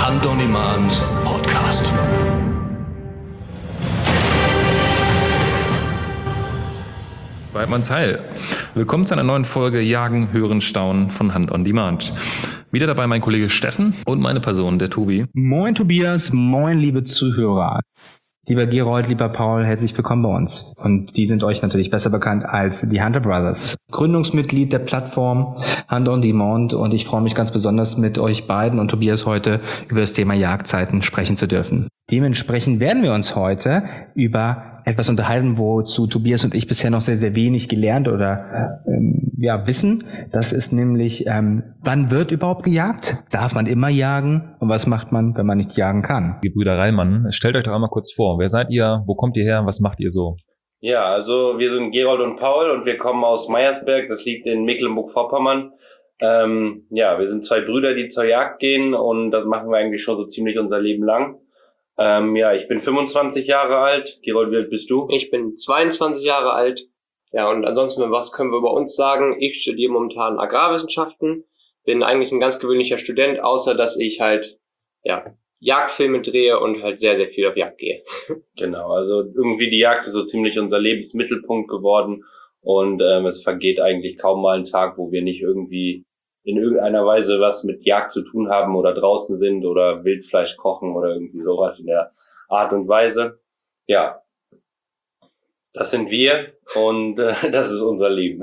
Hunt on Demand Podcast. Weidmanns Heil. Willkommen zu einer neuen Folge Jagen, Hören, Staunen von Hunt on Demand. Wieder dabei mein Kollege Steffen und meine Person, der Tobi. Moin Tobias, moin liebe Zuhörer. Lieber Gerold, lieber Paul, herzlich willkommen bei uns. Und die sind euch natürlich besser bekannt als die Hunter Brothers. Gründungsmitglied der Plattform Hunt on Demand, und ich freue mich ganz besonders, mit euch beiden und Tobias heute über das Thema Jagdzeiten sprechen zu dürfen. Dementsprechend werden wir uns heute über etwas unterhalten, wozu Tobias und ich bisher noch sehr, sehr wenig gelernt oder wissen. Das ist nämlich, wann wird überhaupt gejagt? Darf man immer jagen? Und was macht man, wenn man nicht jagen kann? Die Brüder Reilmann, stellt euch doch einmal kurz vor. Wer seid ihr? Wo kommt ihr her? Was macht ihr so? Ja, also wir sind Gerold und Paul und wir kommen aus Meyersberg. Das liegt in Mecklenburg-Vorpommern. Wir sind zwei Brüder, die zur Jagd gehen, und das machen wir eigentlich schon so ziemlich unser Leben lang. Ich bin 25 Jahre alt. Gerold, wie alt bist du? Ich bin 22 Jahre alt. Ja, und ansonsten, was können wir über uns sagen? Ich studiere momentan Agrarwissenschaften, bin eigentlich ein ganz gewöhnlicher Student, außer dass ich halt, Jagdfilme drehe und halt sehr, sehr viel auf Jagd gehe. Genau, also irgendwie die Jagd ist so ziemlich unser Lebensmittelpunkt geworden, und es vergeht eigentlich kaum mal ein Tag, wo wir nicht irgendwie in irgendeiner Weise was mit Jagd zu tun haben oder draußen sind oder Wildfleisch kochen oder irgendwie sowas in der Art und Weise. Ja, das sind wir, und das ist unser Leben.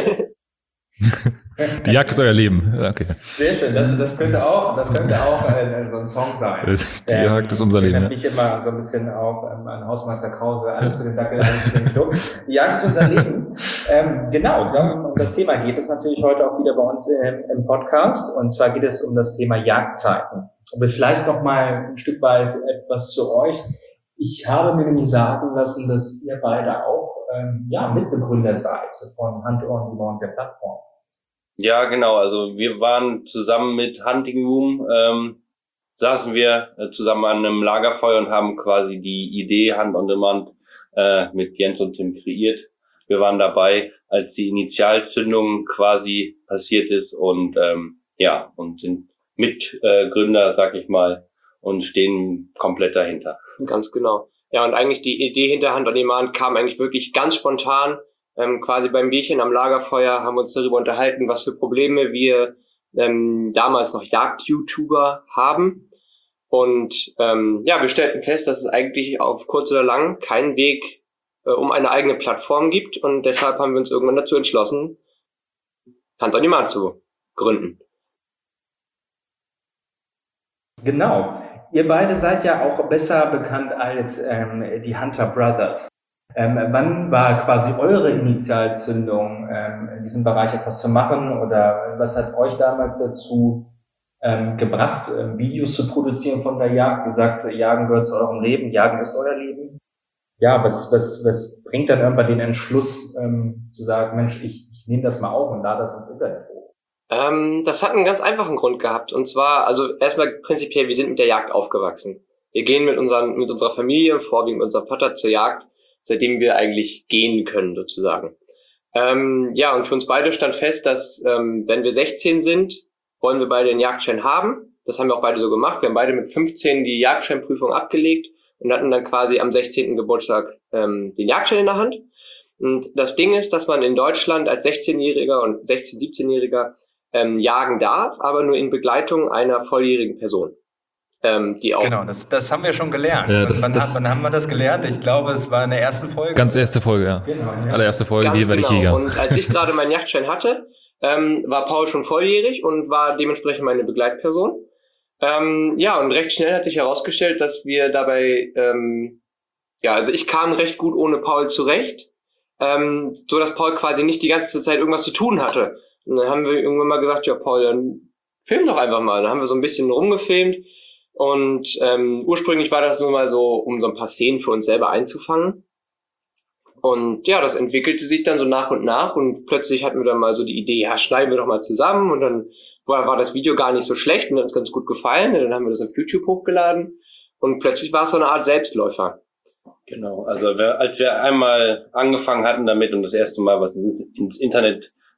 Die Jagd ist euer Leben. Okay. Sehr schön, das könnte auch so ein Song sein. Die Jagd ist unser Leben. Ich mich immer so ein bisschen auch an Hausmeister Krause, alles für den Dackel, alles für den Club. Die Jagd ist unser Leben. Um das Thema geht es natürlich heute auch wieder bei uns im Podcast, und zwar geht es um das Thema Jagdzeiten. Aber vielleicht noch mal ein Stück weit etwas zu euch. Ich habe mir nämlich sagen lassen, dass ihr beide auch Mitbegründer seid von Hunt on Demand, der Plattform. Ja, genau. Also wir waren zusammen mit Hunting Room, saßen wir zusammen an einem Lagerfeuer und haben quasi die Idee Hunt on Demand mit Jens und Tim kreiert. Wir waren dabei, als die Initialzündung quasi passiert ist, und und sind Mitgründer, sag ich mal, und stehen komplett dahinter. Ganz genau. Ja, und eigentlich die Idee hinter Hunt on Demand kam eigentlich wirklich ganz spontan. Quasi beim Bierchen am Lagerfeuer haben wir uns darüber unterhalten, was für Probleme wir damals noch Jagd-YouTuber haben. Und wir stellten fest, dass es eigentlich auf kurz oder lang keinen Weg um eine eigene Plattform gibt. Und deshalb haben wir uns irgendwann dazu entschlossen, Hunt on Demand zu gründen. Genau. Ihr beide seid ja auch besser bekannt als die Hunter Brothers. Wann war quasi eure Initialzündung, in diesem Bereich etwas zu machen, oder was hat euch damals dazu gebracht, Videos zu produzieren von der Jagd? Gesagt, Jagen gehört zu eurem Leben, Jagen ist euer Leben. Ja, was bringt dann irgendwann den Entschluss, zu sagen, Mensch, ich nehme das mal auf und lade das ins Internet hoch? Das hat einen ganz einfachen Grund gehabt. Und zwar, also erstmal prinzipiell, wir sind mit der Jagd aufgewachsen. Wir gehen mit unserer Familie, vorwiegend mit unserem Vater, zur Jagd, seitdem wir eigentlich gehen können, sozusagen. Und für uns beide stand fest, dass wenn wir 16 sind, wollen wir beide den Jagdschein haben. Das haben wir auch beide so gemacht. Wir haben beide mit 15 die Jagdscheinprüfung abgelegt und hatten dann quasi am 16. Geburtstag den Jagdschein in der Hand. Und das Ding ist, dass man in Deutschland als 16-Jähriger und 16-, 17-Jähriger jagen darf, aber nur in Begleitung einer volljährigen Person. Die auch. Genau, das haben wir schon gelernt. Ja, wann haben wir das gelernt? Ich glaube, es war in der ersten Folge. Ganz erste Folge, ja. Genau, ja. Allererste Folge, Ganz hier werde ich Jäger. Und als ich gerade meinen Jagdschein hatte, war Paul schon volljährig und war dementsprechend meine Begleitperson. Und recht schnell hat sich herausgestellt, dass wir dabei, also ich kam recht gut ohne Paul zurecht, so dass Paul quasi nicht die ganze Zeit irgendwas zu tun hatte. Und dann haben wir irgendwann mal gesagt, ja Paul, dann film doch einfach mal. Dann haben wir so ein bisschen rumgefilmt, und ursprünglich war das nur mal so, um so ein paar Szenen für uns selber einzufangen. Und ja, das entwickelte sich dann so nach und nach, und plötzlich hatten wir dann mal so die Idee, ja, schneiden wir doch mal zusammen, und dann war das Video gar nicht so schlecht und hat uns ganz gut gefallen, und dann haben wir das auf YouTube hochgeladen, und plötzlich war es so eine Art Selbstläufer. Genau, also als wir einmal angefangen hatten damit und das erste Mal was ins Internet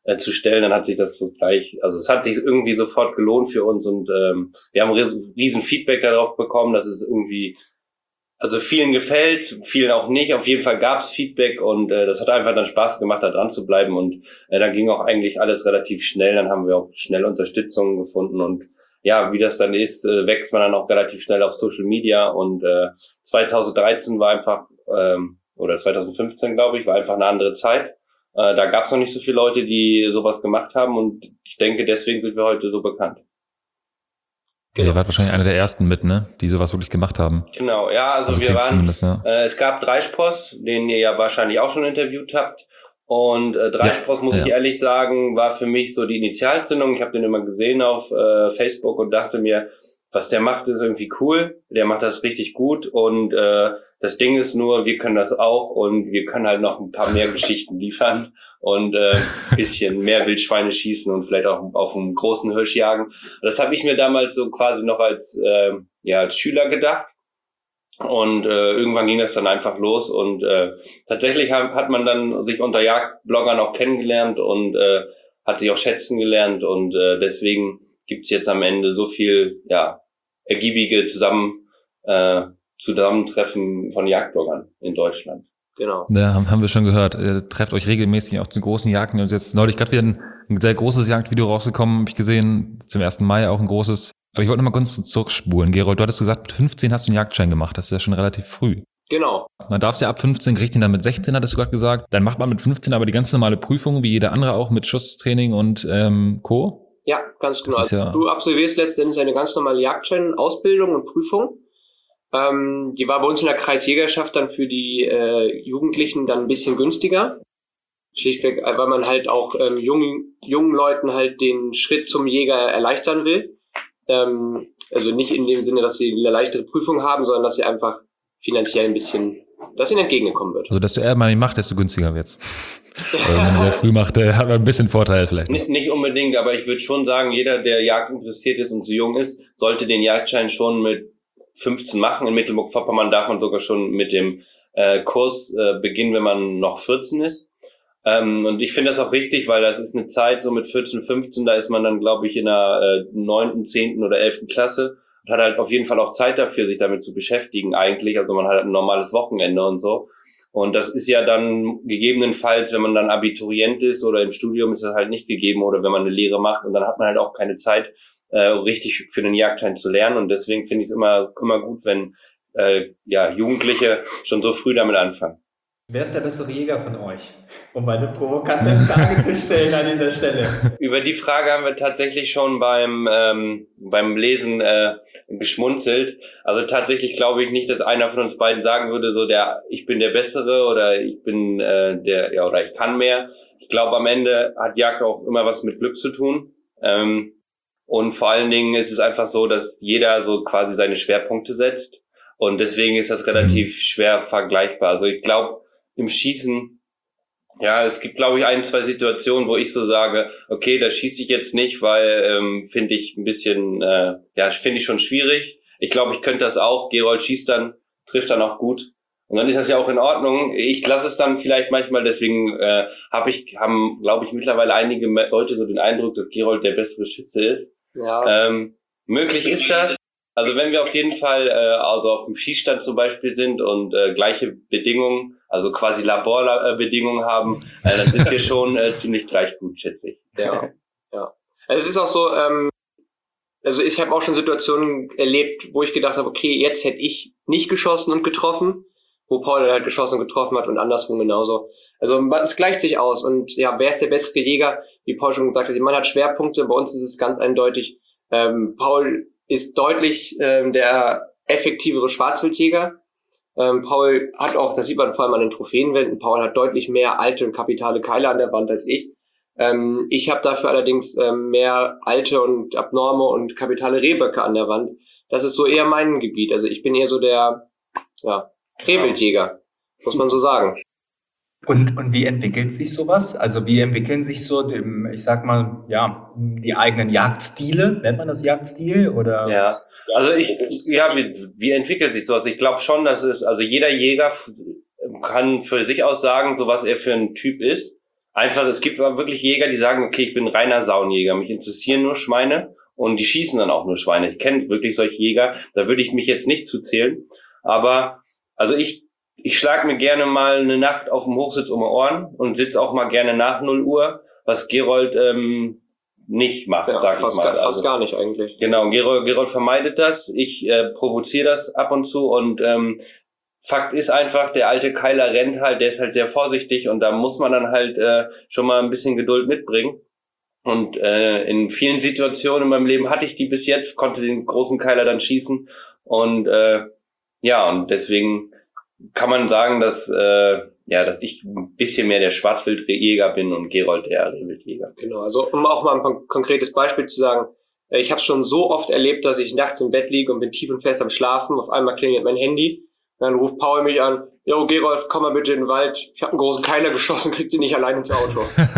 zu stellen, dann hat sich das so gleich, also es hat sich irgendwie sofort gelohnt für uns und wir haben riesen Feedback darauf bekommen, dass es irgendwie, also vielen gefällt, vielen auch nicht. Auf jeden Fall gab es Feedback und das hat einfach dann Spaß gemacht, da dran zu bleiben und dann ging auch eigentlich alles relativ schnell, dann haben wir auch schnell Unterstützung gefunden und ja, wie das dann ist, wächst man dann auch relativ schnell auf Social Media und 2013 war einfach, oder 2015 glaube ich, war einfach eine andere Zeit. Da gab es noch nicht so viele Leute, die sowas gemacht haben und ich denke, deswegen sind wir heute so bekannt. Genau. Ihr wart wahrscheinlich einer der ersten mit, ne, die sowas wirklich gemacht haben. Genau, ja, also wir waren, zumindest, ja. Es gab Dreispros, den ihr ja wahrscheinlich auch schon interviewt habt. Und Dreispros, muss ich ehrlich sagen, war für mich so die Initialzündung. Ich habe den immer gesehen auf Facebook und dachte mir, was der macht, ist irgendwie cool. Der macht das richtig gut und das Ding ist nur, wir können das auch und wir können halt noch ein paar mehr Geschichten liefern und bisschen mehr Wildschweine schießen und vielleicht auch auf einen großen Hirsch jagen. Das habe ich mir damals so quasi noch als Schüler gedacht. Und irgendwann ging das dann einfach los und tatsächlich hat man dann sich unter Jagdbloggern auch kennengelernt und hat sich auch schätzen gelernt und deswegen gibt's jetzt am Ende so viel ergiebige Zusammentreffen von Jagdbloggern in Deutschland. Genau. Ja, haben wir schon gehört. Ihr trefft euch regelmäßig auch zu großen Jagden und jetzt neulich gerade wieder ein sehr großes Jagdvideo rausgekommen, habe ich gesehen, zum 1. Mai auch ein großes. Aber ich wollte noch mal kurz zurückspulen. Gerold, du hattest gesagt, mit 15 hast du einen Jagdschein gemacht. Das ist ja schon relativ früh. Genau. Man darf es ja ab 15, kriegt ihn dann mit 16, hattest du gerade gesagt. Dann macht man mit 15 aber die ganz normale Prüfung, wie jeder andere auch mit Schusstraining und Co. Ja, ganz genau. Ja, du absolvierst letztendlich eine ganz normale Jagdschein-Ausbildung und Prüfung. Die war bei uns in der Kreisjägerschaft dann für die Jugendlichen dann ein bisschen günstiger. Schlichtweg, weil man halt auch jungen Leuten halt den Schritt zum Jäger erleichtern will. Also nicht in dem Sinne, dass sie eine leichtere Prüfung haben, sondern dass sie einfach finanziell ein bisschen, dass ihnen entgegengekommen wird. Also desto eher man ihn macht, desto günstiger wird's. Wenn man sehr früh macht, hat man ein bisschen Vorteil vielleicht. Nicht unbedingt, aber ich würde schon sagen, jeder, der Jagd interessiert ist und zu jung ist, sollte den Jagdschein schon mit 15 machen. In Mecklenburg-Vorpommern darf man sogar schon mit dem Kurs beginnen, wenn man noch 14 ist. Und ich finde das auch richtig, weil das ist eine Zeit, so mit 14, 15, da ist man dann, glaube ich, in der 9., 10. oder 11. Klasse und hat halt auf jeden Fall auch Zeit dafür, sich damit zu beschäftigen eigentlich. Also man hat ein normales Wochenende und so. Und das ist ja dann gegebenenfalls, wenn man dann Abiturient ist oder im Studium, ist das halt nicht gegeben oder wenn man eine Lehre macht und dann hat man halt auch keine Zeit, richtig für den Jagdschein zu lernen. Und deswegen finde ich es immer gut, wenn Jugendliche schon so früh damit anfangen. Wer ist der bessere Jäger von euch? Um eine provokante Frage zu stellen an dieser Stelle. Über die Frage haben wir tatsächlich schon beim Lesen geschmunzelt. Also tatsächlich glaube ich nicht, dass einer von uns beiden sagen würde, so ich bin der Bessere oder ich bin oder ich kann mehr. Ich glaube, am Ende hat Jagd auch immer was mit Glück zu tun. Und vor allen Dingen ist es einfach so, dass jeder so quasi seine Schwerpunkte setzt. Und deswegen ist das relativ schwer vergleichbar. Also ich glaube, im Schießen, es gibt, glaube ich, 1, 2 Situationen, wo ich so sage, okay, da schieße ich jetzt nicht, weil finde ich ein bisschen, finde ich schon schwierig. Ich glaube, ich könnte das auch. Gerold schießt dann, trifft dann auch gut. Und dann ist das ja auch in Ordnung. Ich lasse es dann vielleicht manchmal, deswegen haben, glaube ich, mittlerweile einige Leute so den Eindruck, dass Gerold der bessere Schütze ist. Ja. Möglich ist das. Also wenn wir auf jeden Fall auf dem Schießstand zum Beispiel sind und gleiche Bedingungen, also quasi Laborbedingungen haben, dann sind wir schon ziemlich gleich gut, schätze ich. Ja. Also es ist auch so, also ich habe auch schon Situationen erlebt, wo ich gedacht habe, okay, jetzt hätte ich nicht geschossen und getroffen, wo Paul dann halt geschossen und getroffen hat und andersrum genauso. Also es gleicht sich aus und ja, wer ist der bessere Jäger? Wie Paul schon gesagt hat, man hat Schwerpunkte, bei uns ist es ganz eindeutig, Paul ist deutlich der effektivere Schwarzwildjäger. Paul hat auch, das sieht man vor allem an den Trophäenwänden, Paul hat deutlich mehr alte und kapitale Keile an der Wand als ich. Ich habe dafür allerdings mehr alte und abnorme und kapitale Rehböcke an der Wand. Das ist so eher mein Gebiet. Also ich bin eher so der Rehwildjäger, muss man so sagen. Und wie entwickelt sich sowas? Also wie entwickeln sich so, ich sag mal, die eigenen Jagdstile? Nennt man das Jagdstil? Oder? Ja, also wie entwickelt sich sowas? Ich glaube schon, dass jeder Jäger kann für sich aus sagen, so was er für ein Typ ist. einfach, es gibt wirklich Jäger, die sagen, okay, ich bin reiner Saunjäger, mich interessieren nur Schweine und die schießen dann auch nur Schweine. Ich kenne wirklich solche Jäger, da würde ich mich jetzt nicht zuzählen, aber also ich schlage mir gerne mal eine Nacht auf dem Hochsitz um die Ohren und sitze auch mal gerne nach 0 Uhr, was Gerold nicht macht, sag ich mal. Fast gar nicht eigentlich. Genau, Gerold vermeidet das, ich provoziere das ab und zu und Fakt ist einfach, der alte Keiler rennt halt, der ist halt sehr vorsichtig und da muss man dann halt schon mal ein bisschen Geduld mitbringen. Und in vielen Situationen in meinem Leben hatte ich die bis jetzt, konnte den großen Keiler dann schießen und und deswegen kann man sagen, dass ich ein bisschen mehr der Schwarzwildjäger bin und Gerold der Rehwildjäger. Genau, also um auch mal ein konkretes Beispiel zu sagen, ich habe schon so oft erlebt, dass ich nachts im Bett liege und bin tief und fest am Schlafen, auf einmal klingelt mein Handy. Dann ruft Paul mich an, jo Gerold, komm mal bitte in den Wald, ich habe einen großen Keiler geschossen, kriegt ihr nicht allein ins Auto.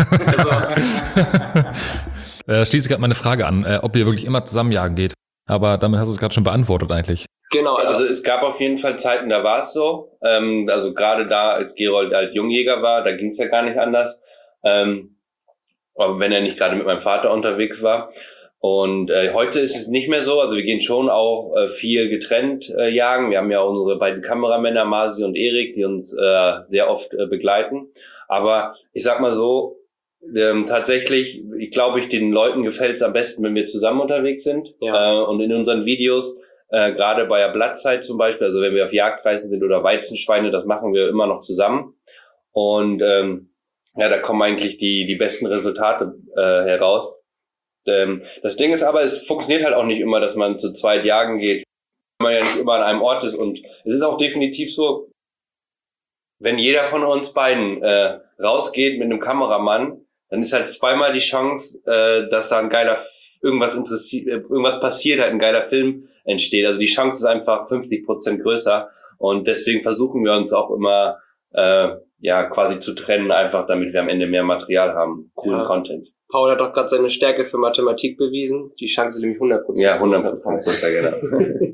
Schließe gerade meine Frage an, ob ihr wirklich immer zusammen jagen geht. Aber damit hast du es gerade schon beantwortet eigentlich. Genau, also es gab auf jeden Fall Zeiten, da war es so. Also gerade da, als Gerold als Jungjäger war, da ging es ja gar nicht anders. Aber wenn er nicht gerade mit meinem Vater unterwegs war. Und heute ist es nicht mehr so, also wir gehen schon auch viel getrennt jagen. Wir haben ja unsere beiden Kameramänner, Masi und Erik, die uns sehr oft begleiten. Aber ich sag mal so, tatsächlich, ich glaube, den Leuten gefällt es am besten, wenn wir zusammen unterwegs sind. Ja. Und in unseren Videos, gerade bei der Blattzeit zum Beispiel, also wenn wir auf Jagdreisen sind oder Weizenschweine, das machen wir immer noch zusammen. Und da kommen eigentlich die besten Resultate heraus. Das Ding ist aber, es funktioniert halt auch nicht immer, dass man zu zweit jagen geht, wenn man ja nicht immer an einem Ort ist. Und es ist auch definitiv so, wenn jeder von uns beiden rausgeht mit einem Kameramann, dann ist halt zweimal die Chance, dass da ein geiler irgendwas passiert, halt ein geiler Film entsteht. Also die Chance ist einfach 50% größer und deswegen versuchen wir uns auch immer quasi zu trennen, einfach damit wir am Ende mehr Material haben, coolen Content. Paul hat doch gerade seine Stärke für Mathematik bewiesen. Die Chance ist nämlich 100%. Ja, 100% größer, genau.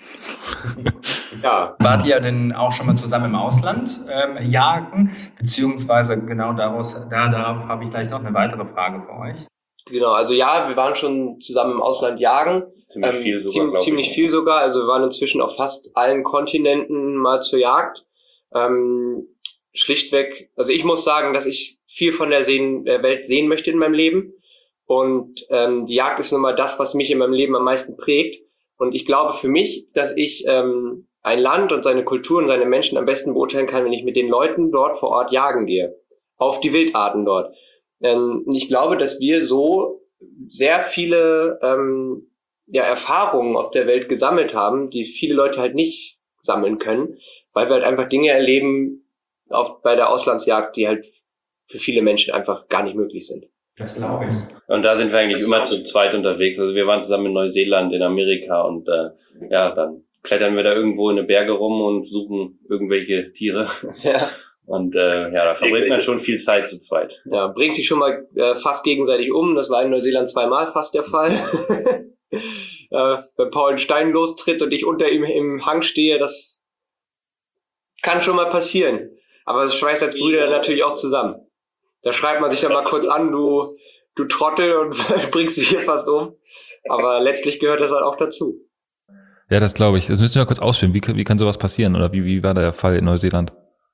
Ja. Wart ihr denn auch schon mal zusammen im Ausland jagen? Beziehungsweise genau da habe ich gleich noch eine weitere Frage für euch. Genau, also ja, wir waren schon zusammen im Ausland jagen. Ziemlich viel sogar. Also wir waren inzwischen auf fast allen Kontinenten mal zur Jagd. Schlichtweg, also ich muss sagen, dass ich viel von der Welt sehen möchte in meinem Leben. Und die Jagd ist nun mal das, was mich in meinem Leben am meisten prägt. Und ich glaube für mich, dass ich ein Land und seine Kultur und seine Menschen am besten beurteilen kann, wenn ich mit den Leuten dort vor Ort jagen gehe. Auf die Wildarten dort. Und ich glaube, dass wir so sehr viele Erfahrungen auf der Welt gesammelt haben, die viele Leute halt nicht sammeln können, weil wir halt einfach Dinge erleben bei der Auslandsjagd, die halt für viele Menschen einfach gar nicht möglich sind. Das glaube ich. Und da sind wir eigentlich immer zu zweit unterwegs. Also wir waren zusammen in Neuseeland, in Amerika und dann klettern wir da irgendwo in den Berge rum und suchen irgendwelche Tiere. Ja. Und da verbringt man schon viel Zeit zu zweit. Ja, bringt sich schon mal fast gegenseitig um. Das war in Neuseeland 2-mal fast der Fall. Wenn Paul einen Stein lostritt und ich unter ihm im Hang stehe, das kann schon mal passieren. Aber es schweißt als Brüder natürlich auch zusammen. Da schreibt man sich dann mal kurz an, du Trottel, und bringst mich hier fast um. Aber letztlich gehört das halt auch dazu. Ja, das glaube ich. Das müssen wir mal kurz ausführen. Wie kann sowas passieren? Oder wie war der Fall in Neuseeland?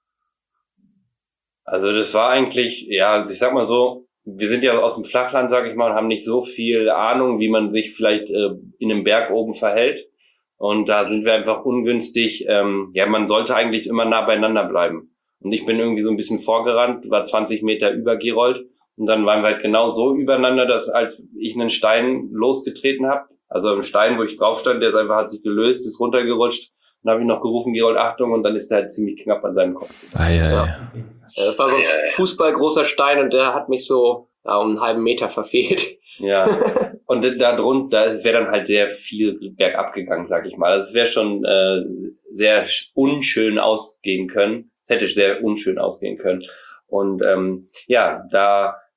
Also das war eigentlich, ich sag mal so, wir sind ja aus dem Flachland, sag ich mal, und haben nicht so viel Ahnung, wie man sich vielleicht in einem Berg oben verhält. Und da sind wir einfach ungünstig. Man sollte eigentlich immer nah beieinander bleiben. Und ich bin irgendwie so ein bisschen vorgerannt, war 20 Meter über Gerold. Und dann waren wir halt genau so übereinander, dass als ich einen Stein losgetreten habe, also ein Stein, wo ich drauf stand, der hat sich gelöst, ist runtergerutscht. Dann habe ich noch gerufen, Gerold, Achtung, und dann ist er halt ziemlich knapp an seinem Kopf. Das war so ein fußballgroßer Stein und der hat mich so um einen halben Meter verfehlt. Ja, und da drunter wäre dann halt sehr viel bergab gegangen, sag ich mal. Also es wäre schon sehr unschön ausgehen können. Es hätte sehr unschön ausgehen können. Und da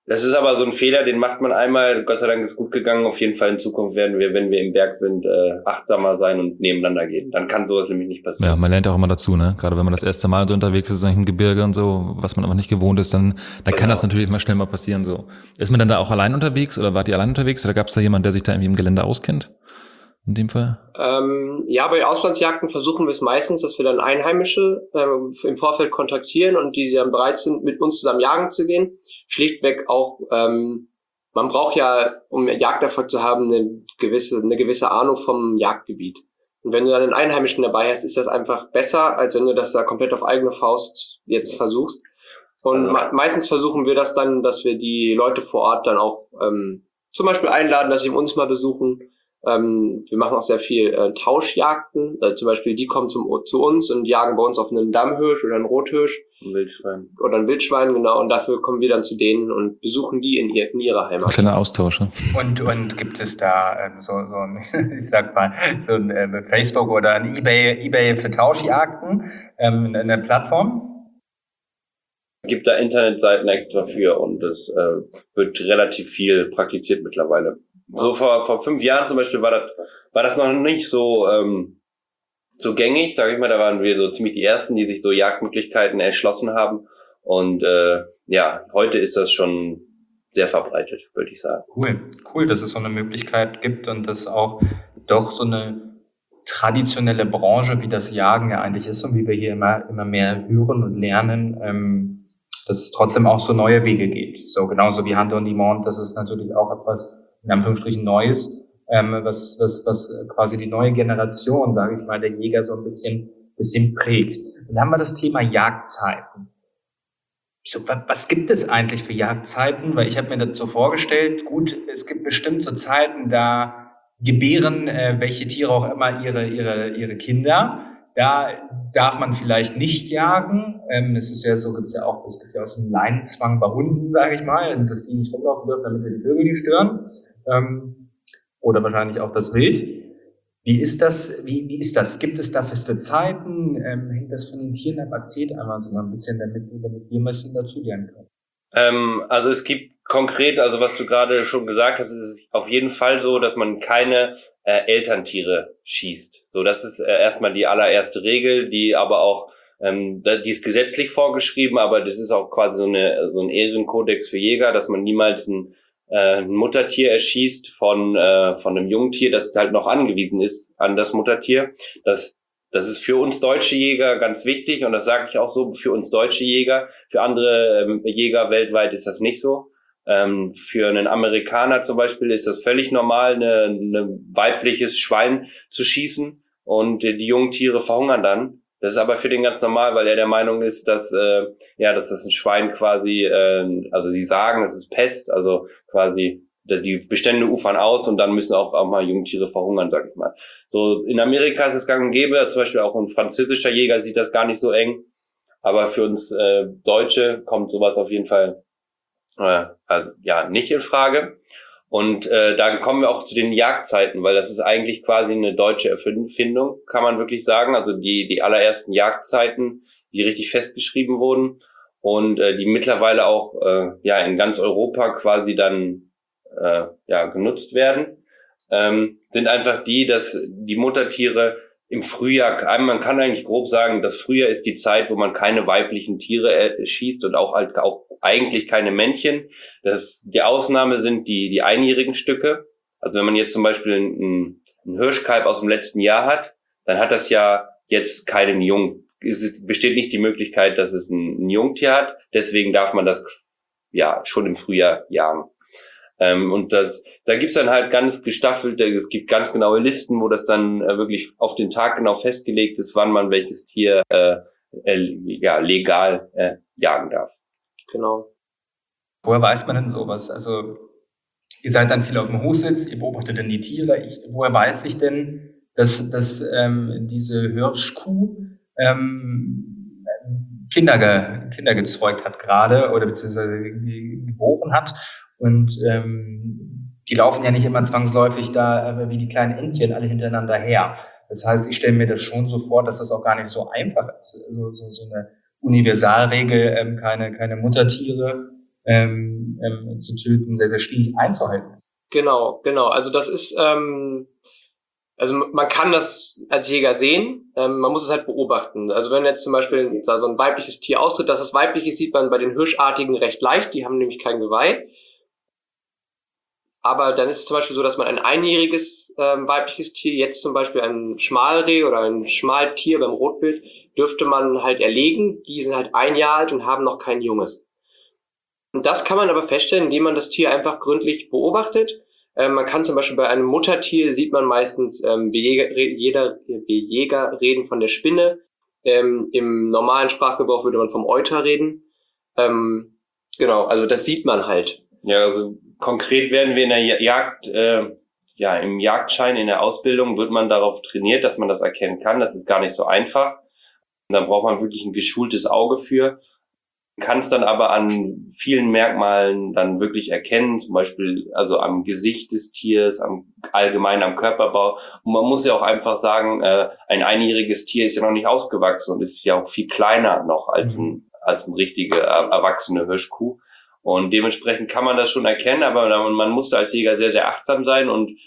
Das ist aber so ein Fehler, den macht man einmal. Gott sei Dank ist gut gegangen. Auf jeden Fall in Zukunft werden wir, wenn wir im Berg sind, achtsamer sein und nebeneinander gehen. Dann kann sowas nämlich nicht passieren. Ja, man lernt ja auch immer dazu, ne? Gerade wenn man das erste Mal so unterwegs ist im Gebirge und so, was man aber nicht gewohnt ist, dann kann das natürlich immer schnell mal passieren. So. Ist man dann da auch allein unterwegs oder wart ihr allein unterwegs oder gab es da jemanden, der sich da irgendwie im Gelände auskennt? In dem Fall? Ja, bei Auslandsjagden versuchen wir es meistens, dass wir dann Einheimische im Vorfeld kontaktieren und die dann bereit sind, mit uns zusammen jagen zu gehen. Schlichtweg auch, man braucht ja, um Jagderfolg zu haben, eine gewisse Ahnung vom Jagdgebiet. Und wenn du dann einen Einheimischen dabei hast, ist das einfach besser, als wenn du das da komplett auf eigene Faust jetzt versuchst. Und meistens versuchen wir das dann, dass wir die Leute vor Ort dann auch zum Beispiel einladen, dass sie uns mal besuchen. Wir machen auch sehr viel Tauschjagden. Zum Beispiel, die kommen zu uns und jagen bei uns auf einen Dammhirsch oder einen Rothirsch. Ein Wildschwein. Oder ein Wildschwein, genau. Und dafür kommen wir dann zu denen und besuchen die in ihrer Heimat. Kleiner Austausch, ne? Und gibt es da so ein, ich sag mal, so ein Facebook oder ein eBay für Tauschjagden, eine Plattform? Gibt da Internetseiten extra für und es wird relativ viel praktiziert mittlerweile. So vor 5 Jahren zum Beispiel war das noch nicht so so gängig, sage ich mal. Da waren wir so ziemlich die Ersten, die sich so Jagdmöglichkeiten erschlossen haben. Und heute ist das schon sehr verbreitet, würde ich sagen. Cool, dass es so eine Möglichkeit gibt und dass auch doch so eine traditionelle Branche, wie das Jagen ja eigentlich ist und wie wir hier immer mehr hören und lernen, dass es trotzdem auch so neue Wege geht. So genauso wie Hunt on Demand, das ist natürlich auch etwas in Anführungsstrichen Neues, was quasi die neue Generation, sage ich mal, der Jäger so ein bisschen prägt. Und dann haben wir das Thema Jagdzeiten. Was gibt es eigentlich für Jagdzeiten? Weil ich habe mir das so vorgestellt, gut, es gibt bestimmt so Zeiten, da gebären welche Tiere auch immer ihre Kinder. Da darf man vielleicht nicht jagen. Es ist ja so, es gibt ja auch so einen Leinenzwang bei Hunden, sage ich mal, dass die nicht rumlaufen dürfen, damit sie die Vögel nicht stören. Oder wahrscheinlich auch das Wild. Wie ist das? Wie ist das? Gibt es da feste Zeiten? Hängt das von den Tieren ab? Erzählt einmal so mal ein bisschen, damit wir ein bisschen dazu lernen können. Also es gibt konkret, also was du gerade schon gesagt hast, ist es auf jeden Fall so, dass man keine Elterntiere schießt. So, das ist erstmal die allererste Regel, die aber auch, die ist gesetzlich vorgeschrieben, aber das ist auch quasi so ein Ehrenkodex für Jäger, dass man niemals ein Muttertier erschießt von einem Jungtier, das halt noch angewiesen ist an das Muttertier. Das ist für uns deutsche Jäger ganz wichtig und das sage ich auch so, für uns deutsche Jäger. Für andere Jäger weltweit ist das nicht so. Für einen Amerikaner zum Beispiel ist das völlig normal, ein weibliches Schwein zu schießen und die jungen Tiere verhungern dann. Das ist aber für den ganz normal, weil er der Meinung ist, dass das ein Schwein quasi, also sie sagen, es ist Pest, also quasi die Bestände ufern aus und dann müssen auch mal Jungtiere verhungern, sag ich mal. So in Amerika ist es gang und gäbe, zum Beispiel auch ein französischer Jäger sieht das gar nicht so eng, aber für uns Deutsche kommt sowas auf jeden Fall nicht in Frage. Und dann kommen wir auch zu den Jagdzeiten, weil das ist eigentlich quasi eine deutsche Erfindung, kann man wirklich sagen. Also die allerersten Jagdzeiten, die richtig festgeschrieben wurden und die mittlerweile auch in ganz Europa quasi dann genutzt werden, sind einfach dass die Muttertiere im Frühjahr, man kann eigentlich grob sagen, das Frühjahr ist die Zeit, wo man keine weiblichen Tiere schießt und auch eigentlich keine Männchen. Die Ausnahme sind die einjährigen Stücke. Also wenn man jetzt zum Beispiel einen Hirschkalb aus dem letzten Jahr hat, dann hat das ja jetzt keinen Jungen. Es besteht nicht die Möglichkeit, dass es ein Jungtier hat. Deswegen darf man das schon im Frühjahr jagen. Und da gibt's dann halt ganz gestaffelt, es gibt ganz genaue Listen, wo das dann wirklich auf den Tag genau festgelegt ist, wann man welches Tier legal jagen darf. Genau. Woher weiß man denn sowas? Also ihr seid dann viel auf dem Hochsitz, ihr beobachtet dann die Tiere. Woher weiß ich denn, dass diese Hirschkuh Kinder gezeugt hat gerade oder beziehungsweise geboren hat und die laufen ja nicht immer zwangsläufig da wie die kleinen Entchen alle hintereinander her. Das heißt, ich stelle mir das schon so vor, dass das auch gar nicht so einfach ist. So eine Universalregel, keine Muttertiere zu töten, sehr, sehr schwierig einzuhalten. Genau. Also das ist, also man kann das als Jäger sehen, man muss es halt beobachten. Also wenn jetzt zum Beispiel da so ein weibliches Tier austritt, dass es weiblich ist, sieht man bei den Hirschartigen recht leicht, die haben nämlich kein Geweih. Aber dann ist es zum Beispiel so, dass man ein einjähriges weibliches Tier, jetzt zum Beispiel ein Schmalreh oder ein Schmaltier beim Rotwild, dürfte man halt erlegen. Die sind halt 1 Jahr alt und haben noch kein Junges. Und das kann man aber feststellen, indem man das Tier einfach gründlich beobachtet. Man kann zum Beispiel bei einem Muttertier, sieht man meistens Bejäger reden von der Spinne. Im normalen Sprachgebrauch würde man vom Euter reden. Genau, also das sieht man halt. Ja, also konkret werden wir in der Jagd, im Jagdschein, in der Ausbildung wird man darauf trainiert, dass man das erkennen kann. Das ist gar nicht so einfach. Und da braucht man wirklich ein geschultes Auge für. Kann es dann aber an vielen Merkmalen dann wirklich erkennen, zum Beispiel also am Gesicht des Tiers, allgemein am Körperbau. Und man muss ja auch einfach sagen, ein einjähriges Tier ist ja noch nicht ausgewachsen und ist ja auch viel kleiner noch als ein richtige erwachsene Hirschkuh. Und dementsprechend kann man das schon erkennen, aber man muss da als Jäger sehr, sehr achtsam sein und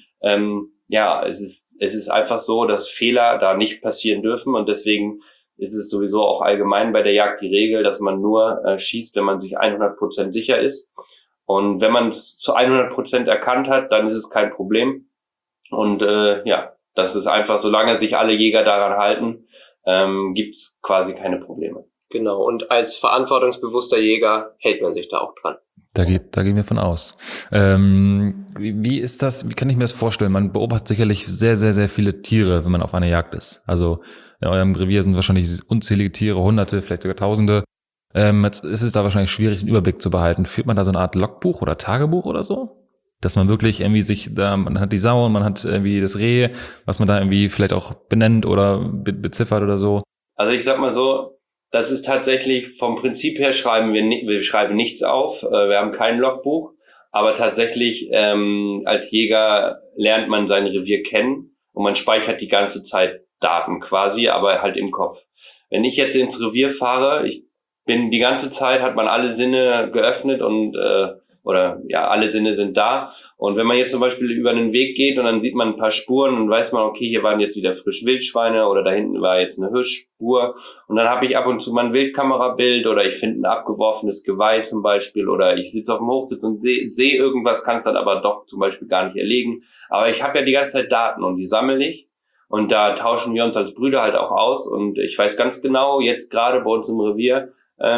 es ist einfach so, dass Fehler da nicht passieren dürfen und deswegen ist es sowieso auch allgemein bei der Jagd die Regel, dass man nur schießt, wenn man sich 100% sicher ist. Und wenn man es zu 100% erkannt hat, dann ist es kein Problem. Und das ist einfach, solange sich alle Jäger daran halten, gibt's quasi keine Probleme. Genau, und als verantwortungsbewusster Jäger hält man sich da auch dran. Da gehen wir von aus. Wie ist das, wie kann ich mir das vorstellen? Man beobachtet sicherlich sehr, sehr, sehr viele Tiere, wenn man auf einer Jagd ist. Also in eurem Revier sind wahrscheinlich unzählige Tiere, Hunderte, vielleicht sogar Tausende. Jetzt ist es da wahrscheinlich schwierig, den Überblick zu behalten. Führt man da so eine Art Logbuch oder Tagebuch oder so? Dass man wirklich irgendwie man hat die Sau und man hat irgendwie das Reh, was man da irgendwie vielleicht auch benennt oder beziffert oder so. Also ich sag mal so, das ist tatsächlich vom Prinzip her wir schreiben nichts auf, wir haben kein Logbuch, aber tatsächlich als Jäger lernt man sein Revier kennen und man speichert die ganze Zeit Daten quasi, aber halt im Kopf. Wenn ich jetzt ins Revier fahre, ich bin die ganze Zeit, hat man alle Sinne geöffnet und alle Sinne sind da. Und wenn man jetzt zum Beispiel über einen Weg geht und dann sieht man ein paar Spuren und weiß man, okay, hier waren jetzt wieder frisch Wildschweine oder da hinten war jetzt eine Hirschspur. Und dann habe ich ab und zu mal ein Wildkamerabild oder ich finde ein abgeworfenes Geweih zum Beispiel oder ich sitze auf dem Hochsitz und sehe irgendwas, kann es dann aber doch zum Beispiel gar nicht erlegen. Aber ich habe ja die ganze Zeit Daten und die sammle ich. Und da tauschen wir uns als Brüder halt auch aus. Und ich weiß ganz genau, jetzt gerade bei uns im Revier,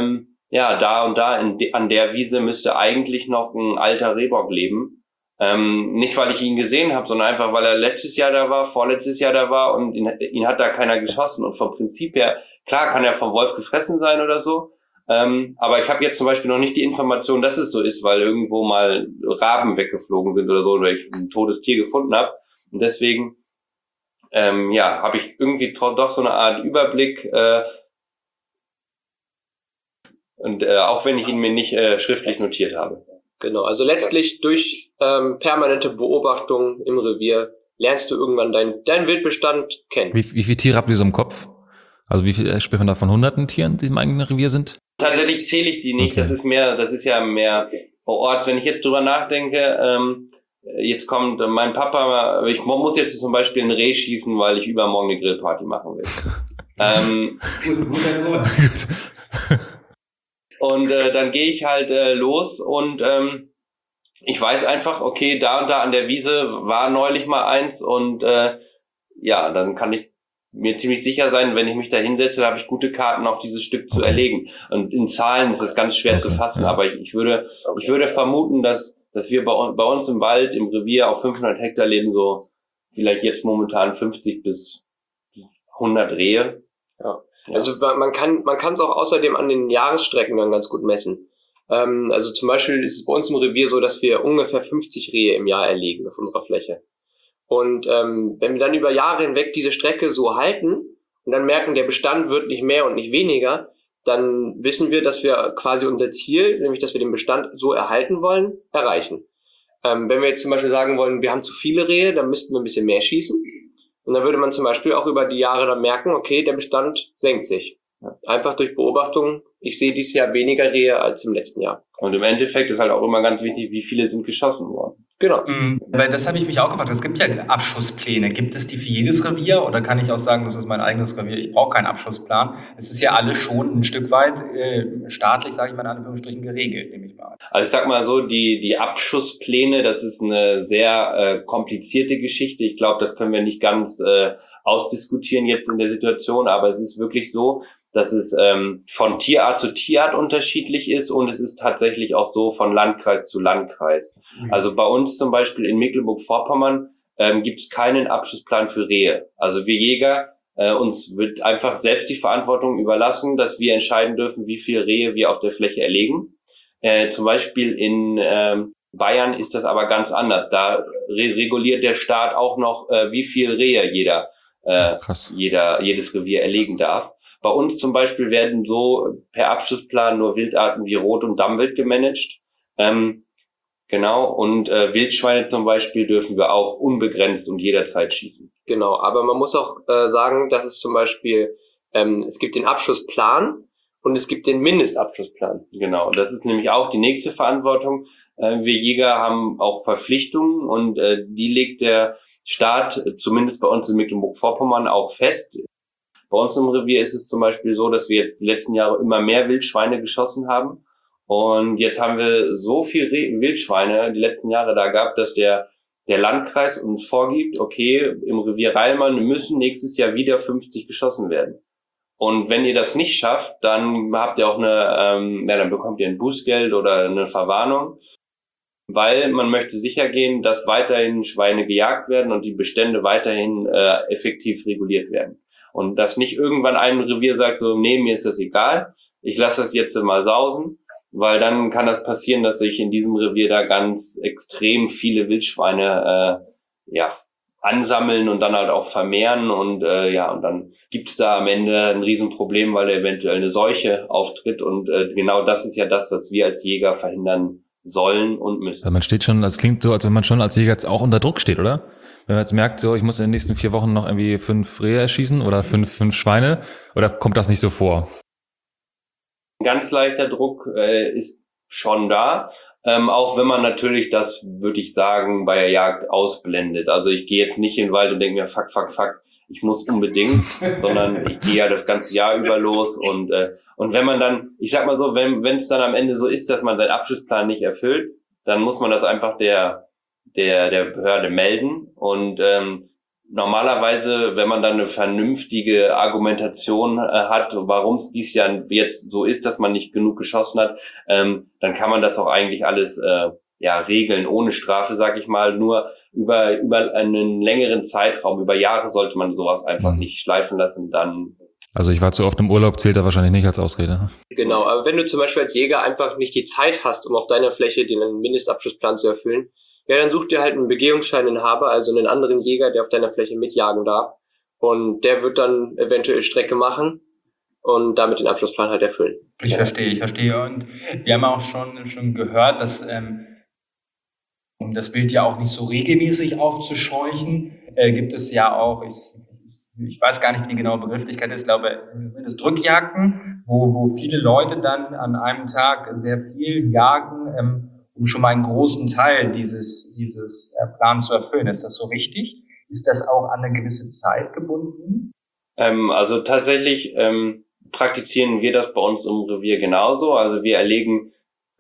da und da an der Wiese müsste eigentlich noch ein alter Rehbock leben. Nicht, weil ich ihn gesehen habe, sondern einfach, weil er letztes Jahr da war, vorletztes Jahr da war und ihn hat da keiner geschossen. Und vom Prinzip her, klar kann er vom Wolf gefressen sein oder so. Aber ich habe jetzt zum Beispiel noch nicht die Information, dass es so ist, weil irgendwo mal Raben weggeflogen sind oder so, oder ich ein totes Tier gefunden habe. Und deswegen habe ich irgendwie doch so eine Art Überblick, auch wenn ich ihn mir nicht schriftlich notiert habe. Genau, also letztlich durch permanente Beobachtung im Revier lernst du irgendwann deinen Wildbestand kennen. Wie viele Tiere habt ihr so im Kopf? Also wie viel spricht man da von hunderten Tieren, die im eigenen Revier sind? Tatsächlich zähle ich die nicht. Okay. Das ist ja mehr Orts. Wenn ich jetzt drüber nachdenke, jetzt kommt mein Papa, ich muss jetzt zum Beispiel ein Reh schießen, weil ich übermorgen eine Grillparty machen will. Und dann gehe ich halt los und ich weiß einfach, okay, da und da an der Wiese war neulich mal eins und dann kann ich mir ziemlich sicher sein, wenn ich mich da hinsetze, da habe ich gute Karten, auch dieses Stück zu erlegen. Und in Zahlen ist es ganz schwer zu fassen, aber ich würde vermuten, dass wir bei uns im Wald, im Revier auf 500 Hektar leben, so vielleicht jetzt momentan 50 bis 100 Rehe. Ja. Also man kann es auch außerdem an den Jahresstrecken dann ganz gut messen. Also zum Beispiel ist es bei uns im Revier so, dass wir ungefähr 50 Rehe im Jahr erlegen auf unserer Fläche. Und wenn wir dann über Jahre hinweg diese Strecke so halten und dann merken, der Bestand wird nicht mehr und nicht weniger, dann wissen wir, dass wir quasi unser Ziel, nämlich dass wir den Bestand so erhalten wollen, erreichen. Wenn wir jetzt zum Beispiel sagen wollen, wir haben zu viele Rehe, dann müssten wir ein bisschen mehr schießen. Und dann würde man zum Beispiel auch über die Jahre dann merken, okay, der Bestand senkt sich. Einfach durch Beobachtung. Ich sehe dieses Jahr weniger Rehe als im letzten Jahr. Und im Endeffekt ist halt auch immer ganz wichtig, wie viele sind geschossen worden. Genau. Weil das habe ich mich auch gefragt. Es gibt ja Abschusspläne. Gibt es die für jedes Revier oder kann ich auch sagen, das ist mein eigenes Revier, ich brauche keinen Abschussplan? Es ist ja alles schon ein Stück weit staatlich, sage ich mal in Anführungsstrichen, geregelt, nehme ich mal an. Also ich sag mal so, die Abschusspläne, das ist eine sehr komplizierte Geschichte. Ich glaube, das können wir nicht ganz ausdiskutieren jetzt in der Situation, aber es ist wirklich so, dass es von Tierart zu Tierart unterschiedlich ist und es ist tatsächlich auch so von Landkreis zu Landkreis. Also bei uns zum Beispiel in Mecklenburg-Vorpommern gibt es keinen Abschussplan für Rehe. Also wir Jäger, uns wird einfach selbst die Verantwortung überlassen, dass wir entscheiden dürfen, wie viel Rehe wir auf der Fläche erlegen. Zum Beispiel in Bayern ist das aber ganz anders. Da reguliert der Staat auch noch, wie viel Rehe jedes Revier erlegen darf. Bei uns zum Beispiel werden so per Abschussplan nur Wildarten wie Rot- und Dammwild gemanagt. Genau, und Wildschweine zum Beispiel dürfen wir auch unbegrenzt und jederzeit schießen. Genau, aber man muss auch sagen, dass es zum Beispiel, es gibt den Abschussplan und es gibt den Mindestabschussplan. Genau, das ist nämlich auch die nächste Verantwortung. Wir Jäger haben auch Verpflichtungen und die legt der Staat, zumindest bei uns in Mecklenburg-Vorpommern, auch fest. Bei uns im Revier ist es zum Beispiel so, dass wir jetzt die letzten Jahre immer mehr Wildschweine geschossen haben. Und jetzt haben wir so viel Wildschweine die letzten Jahre da gehabt, dass der Landkreis uns vorgibt, okay, im Revier Reilmann müssen nächstes Jahr wieder 50 geschossen werden. Und wenn ihr das nicht schafft, dann habt ihr auch dann bekommt ihr ein Bußgeld oder eine Verwarnung, weil man möchte sicher gehen, dass weiterhin Schweine gejagt werden und die Bestände weiterhin effektiv reguliert werden. Und dass nicht irgendwann ein Revier sagt, so, nee, mir ist das egal, ich lasse das jetzt mal sausen, weil dann kann das passieren, dass sich in diesem Revier da ganz extrem viele Wildschweine ansammeln und dann halt auch vermehren und dann gibt's da am Ende ein Riesenproblem, weil da eventuell eine Seuche auftritt und genau das ist ja das, was wir als Jäger verhindern sollen und müssen. Weil man steht schon, das klingt so, als wenn man schon als Jäger jetzt auch unter Druck steht, oder? Wenn man jetzt merkt, so, ich muss in den nächsten 4 Wochen noch irgendwie 5 Rehe erschießen oder 5 Schweine, oder kommt das nicht so vor? Ein ganz leichter Druck ist schon da, auch wenn man natürlich das, würde ich sagen, bei der Jagd ausblendet. Also ich gehe jetzt nicht in den Wald und denke mir, fuck, ich muss unbedingt, sondern ich gehe ja das ganze Jahr über los und wenn man dann, ich sag mal so, wenn es dann am Ende so ist, dass man seinen Abschussplan nicht erfüllt, dann muss man das einfach der Behörde melden und normalerweise, wenn man dann eine vernünftige Argumentation hat, warum es dies Jahr jetzt so ist, dass man nicht genug geschossen hat, dann kann man das auch eigentlich alles regeln ohne Strafe, sag ich mal. Nur über einen längeren Zeitraum, über Jahre sollte man sowas einfach nicht schleifen lassen. Dann Also ich war zu oft im Urlaub, zählt er wahrscheinlich nicht als Ausrede. Genau, aber wenn du zum Beispiel als Jäger einfach nicht die Zeit hast, um auf deiner Fläche den Mindestabschussplan zu erfüllen, ja, dann such dir halt einen Begehungsscheininhaber, also einen anderen Jäger, der auf deiner Fläche mitjagen darf. Und der wird dann eventuell Strecke machen und damit den Abschlussplan halt erfüllen. Ich verstehe. Und wir haben auch schon gehört, dass um das Wild ja auch nicht so regelmäßig aufzuscheuchen, gibt es ja auch, ich weiß gar nicht, wie die genaue Begrifflichkeit ist, ich glaube, das Drückjagden, wo viele Leute dann an einem Tag sehr viel jagen, um schon mal einen großen Teil dieses Plans zu erfüllen. Ist das so richtig? Ist das auch an eine gewisse Zeit gebunden? Also tatsächlich praktizieren wir das bei uns im Revier genauso. Also wir erlegen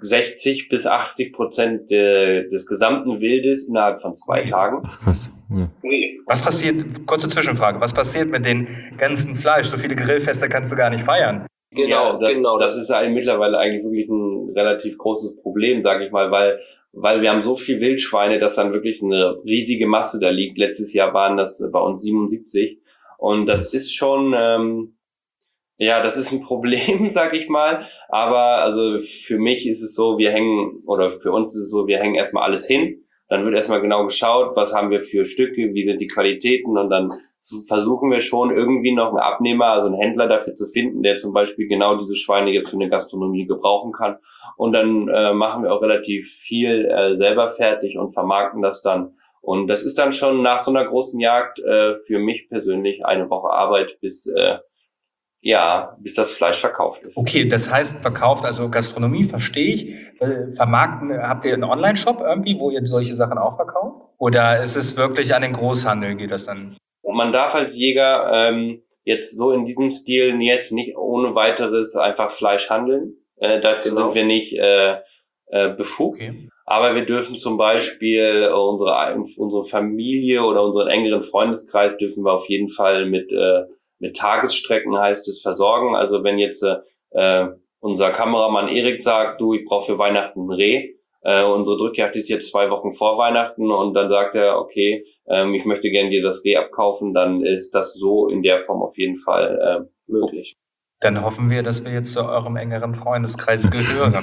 60-80% des gesamten Wildes innerhalb von 2 Tagen. Ach, krass. Ja. Was passiert, kurze Zwischenfrage, was passiert mit dem ganzen Fleisch? So viele Grillfeste kannst du gar nicht feiern. Genau. Das ist ja mittlerweile eigentlich wirklich ein relativ großes Problem, sage ich mal, weil wir haben so viel Wildschweine, dass dann wirklich eine riesige Masse da liegt. Letztes Jahr waren das bei uns 77 und das ist schon, das ist ein Problem, sag ich mal. Aber also für mich ist es so, für uns ist es so, wir hängen erstmal alles hin. Dann wird erstmal genau geschaut, was haben wir für Stücke, wie sind die Qualitäten und dann versuchen wir schon irgendwie noch einen Abnehmer, also einen Händler dafür zu finden, der zum Beispiel genau diese Schweine jetzt für eine Gastronomie gebrauchen kann. Und dann machen wir auch relativ viel selber fertig und vermarkten das dann. Und das ist dann schon nach so einer großen Jagd für mich persönlich eine Woche Arbeit, bis Ja, bis das Fleisch verkauft ist. Okay, das heißt verkauft, also Gastronomie, verstehe ich. Vermarkten, habt ihr einen Online-Shop irgendwie, wo ihr solche Sachen auch verkauft? Oder ist es wirklich an den Großhandel, geht das dann? Und man darf als Jäger jetzt so in diesem Stil jetzt nicht ohne weiteres einfach Fleisch handeln. Dazu sind wir nicht befugt. Okay. Aber wir dürfen zum Beispiel unsere Familie oder unseren engeren Freundeskreis dürfen wir auf jeden Fall mit Tagesstrecken, heißt es, versorgen. Also wenn jetzt unser Kameramann Erik sagt, du, ich brauche für Weihnachten ein Reh, unsere Drückjagd ist jetzt 2 Wochen vor Weihnachten und dann sagt er, okay, ich möchte gerne dir das Reh abkaufen, dann ist das so in der Form auf jeden Fall möglich. Dann hoffen wir, dass wir jetzt zu eurem engeren Freundeskreis gehören.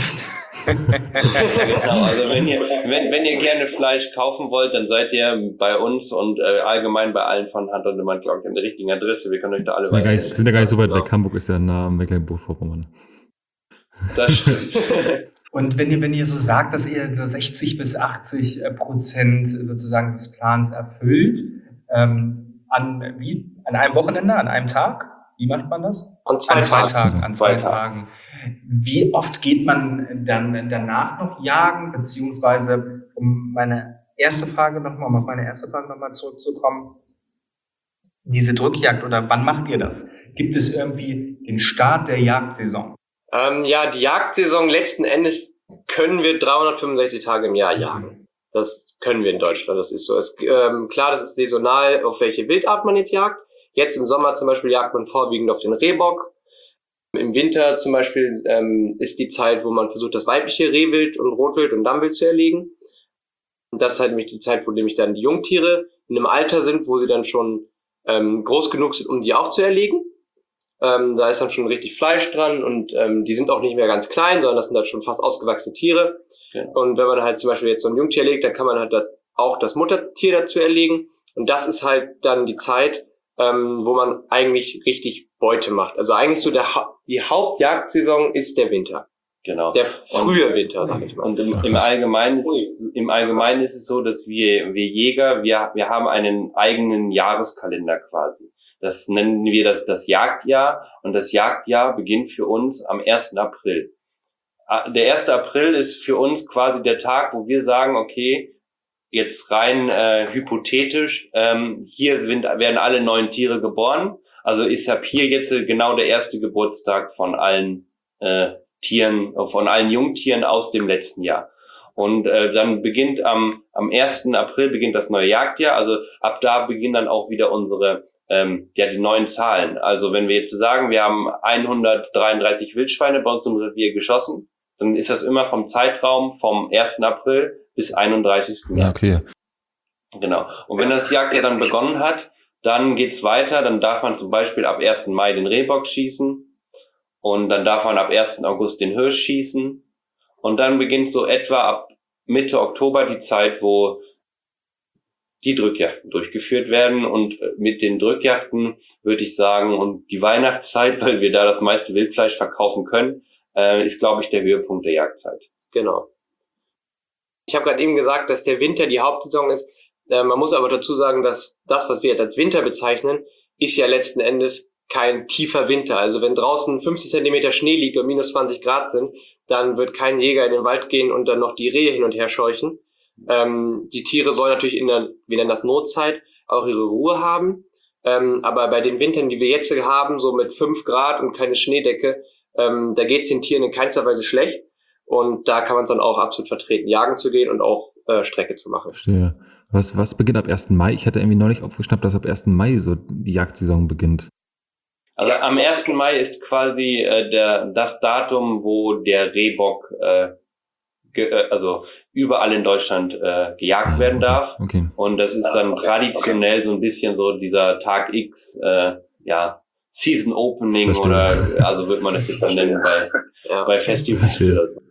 Genau, also wenn ihr gerne Fleisch kaufen wollt, dann seid ihr bei uns und allgemein bei allen von Hand und Mann, glaube ich, an der richtigen Adresse. Wir können euch da alle Wir sind ja gar nicht so weit weg. Hamburg ist ja nah am Mecklenburg-Vorpommern. Das stimmt. Und wenn ihr so sagt, dass ihr so 60-80% sozusagen des Plans erfüllt, an einem Wochenende, an einem Tag? Wie macht man das? An zwei Tagen. An 2 2 Tagen. Wie oft geht man dann danach noch jagen? Beziehungsweise, um auf meine erste Frage nochmal zurückzukommen, diese Drückjagd oder wann macht ihr das? Gibt es irgendwie den Start der Jagdsaison? Ja, die Jagdsaison letzten Endes können wir 365 Tage im Jahr jagen. Das können wir in Deutschland, das ist so. Klar, das ist saisonal, auf welche Wildart man jetzt jagt. Jetzt im Sommer zum Beispiel jagt man vorwiegend auf den Rehbock. Im Winter zum Beispiel ist die Zeit, wo man versucht, das weibliche Rehwild und Rotwild und Dammwild zu erlegen. Und das ist halt nämlich die Zeit, wo nämlich dann die Jungtiere in einem Alter sind, wo sie dann schon groß genug sind, um die auch zu erlegen. Da ist dann schon richtig Fleisch dran und die sind auch nicht mehr ganz klein, sondern das sind halt schon fast ausgewachsene Tiere. Ja. Und wenn man halt zum Beispiel jetzt so ein Jungtier legt, dann kann man halt auch das Muttertier dazu erlegen. Und das ist halt dann die Zeit, wo man eigentlich richtig Beute macht. Also eigentlich so die Hauptjagdsaison ist der Winter. Genau. Der frühe Winter, sag ich mal. Und im Allgemeinen ist es so, dass wir Jäger, wir haben einen eigenen Jahreskalender quasi. Das nennen wir das Jagdjahr und das Jagdjahr beginnt für uns am 1. April. Der 1. April ist für uns quasi der Tag, wo wir sagen, okay, jetzt rein hypothetisch, hier werden alle neuen Tiere geboren. Also ist ab hier jetzt genau der erste Geburtstag von allen Tieren, von allen Jungtieren aus dem letzten Jahr. Und dann beginnt am 1. April beginnt das neue Jagdjahr. Also ab da beginnen dann auch wieder unsere die neuen Zahlen. Also wenn wir jetzt sagen, wir haben 133 Wildschweine bei uns im Revier geschossen, dann ist das immer vom Zeitraum vom 1. April bis 31. Ja, okay. Genau. Und wenn das Jagdjahr dann begonnen hat, dann geht's weiter. Dann darf man zum Beispiel ab 1. Mai den Rehbock schießen und dann darf man ab 1. August den Hirsch schießen. Und dann beginnt so etwa ab Mitte Oktober die Zeit, wo die Drückjagden durchgeführt werden. Und mit den Drückjagden würde ich sagen, und die Weihnachtszeit, weil wir da das meiste Wildfleisch verkaufen können, ist, glaube ich, der Höhepunkt der Jagdzeit. Genau. Ich habe gerade eben gesagt, dass der Winter die Hauptsaison ist. Man muss aber dazu sagen, dass das, was wir jetzt als Winter bezeichnen, ist ja letzten Endes kein tiefer Winter. Also wenn draußen 50 Zentimeter Schnee liegt und minus 20 Grad sind, dann wird kein Jäger in den Wald gehen und dann noch die Rehe hin und her scheuchen. Die Tiere sollen natürlich wir nennen das Notzeit, auch ihre Ruhe haben. Aber bei den Wintern, die wir jetzt haben, so mit 5 Grad und keine Schneedecke, da geht's den Tieren in keinster Weise schlecht. Und da kann man es dann auch absolut vertreten, jagen zu gehen und auch Strecke zu machen. Verstehe. Was beginnt ab 1. Mai? Ich hatte irgendwie neulich aufgeschnappt, dass ab 1. Mai so die Jagdsaison beginnt. Also am 1. Mai ist quasi das Datum, wo der Rehbock also überall in Deutschland gejagt werden darf. Okay. Und das ist dann traditionell so ein bisschen so dieser Tag X, Season Opening. Verstehe. Oder also wird man das jetzt dann nennen bei Festivals oder so.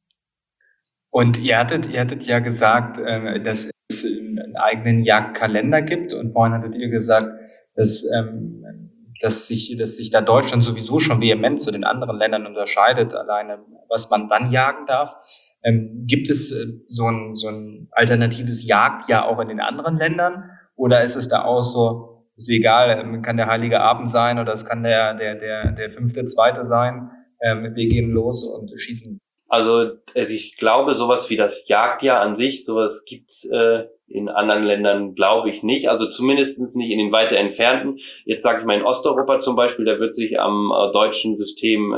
Und ihr hattet ja gesagt, dass es einen eigenen Jagdkalender gibt. Und vorhin hattet ihr gesagt, dass sich da Deutschland sowieso schon vehement zu den anderen Ländern unterscheidet, alleine was man wann jagen darf. Gibt es so ein alternatives Jagdjahr auch in den anderen Ländern? Oder ist es da auch so, ist egal, kann der Heilige Abend sein oder es kann der 5.2. sein. Wir gehen los und schießen. Also ich glaube, sowas wie das Jagdjahr an sich, sowas gibt's in anderen Ländern, glaube ich, nicht. Also zumindest nicht in den weiter entfernten. Jetzt sage ich mal in Osteuropa zum Beispiel, da wird sich am deutschen System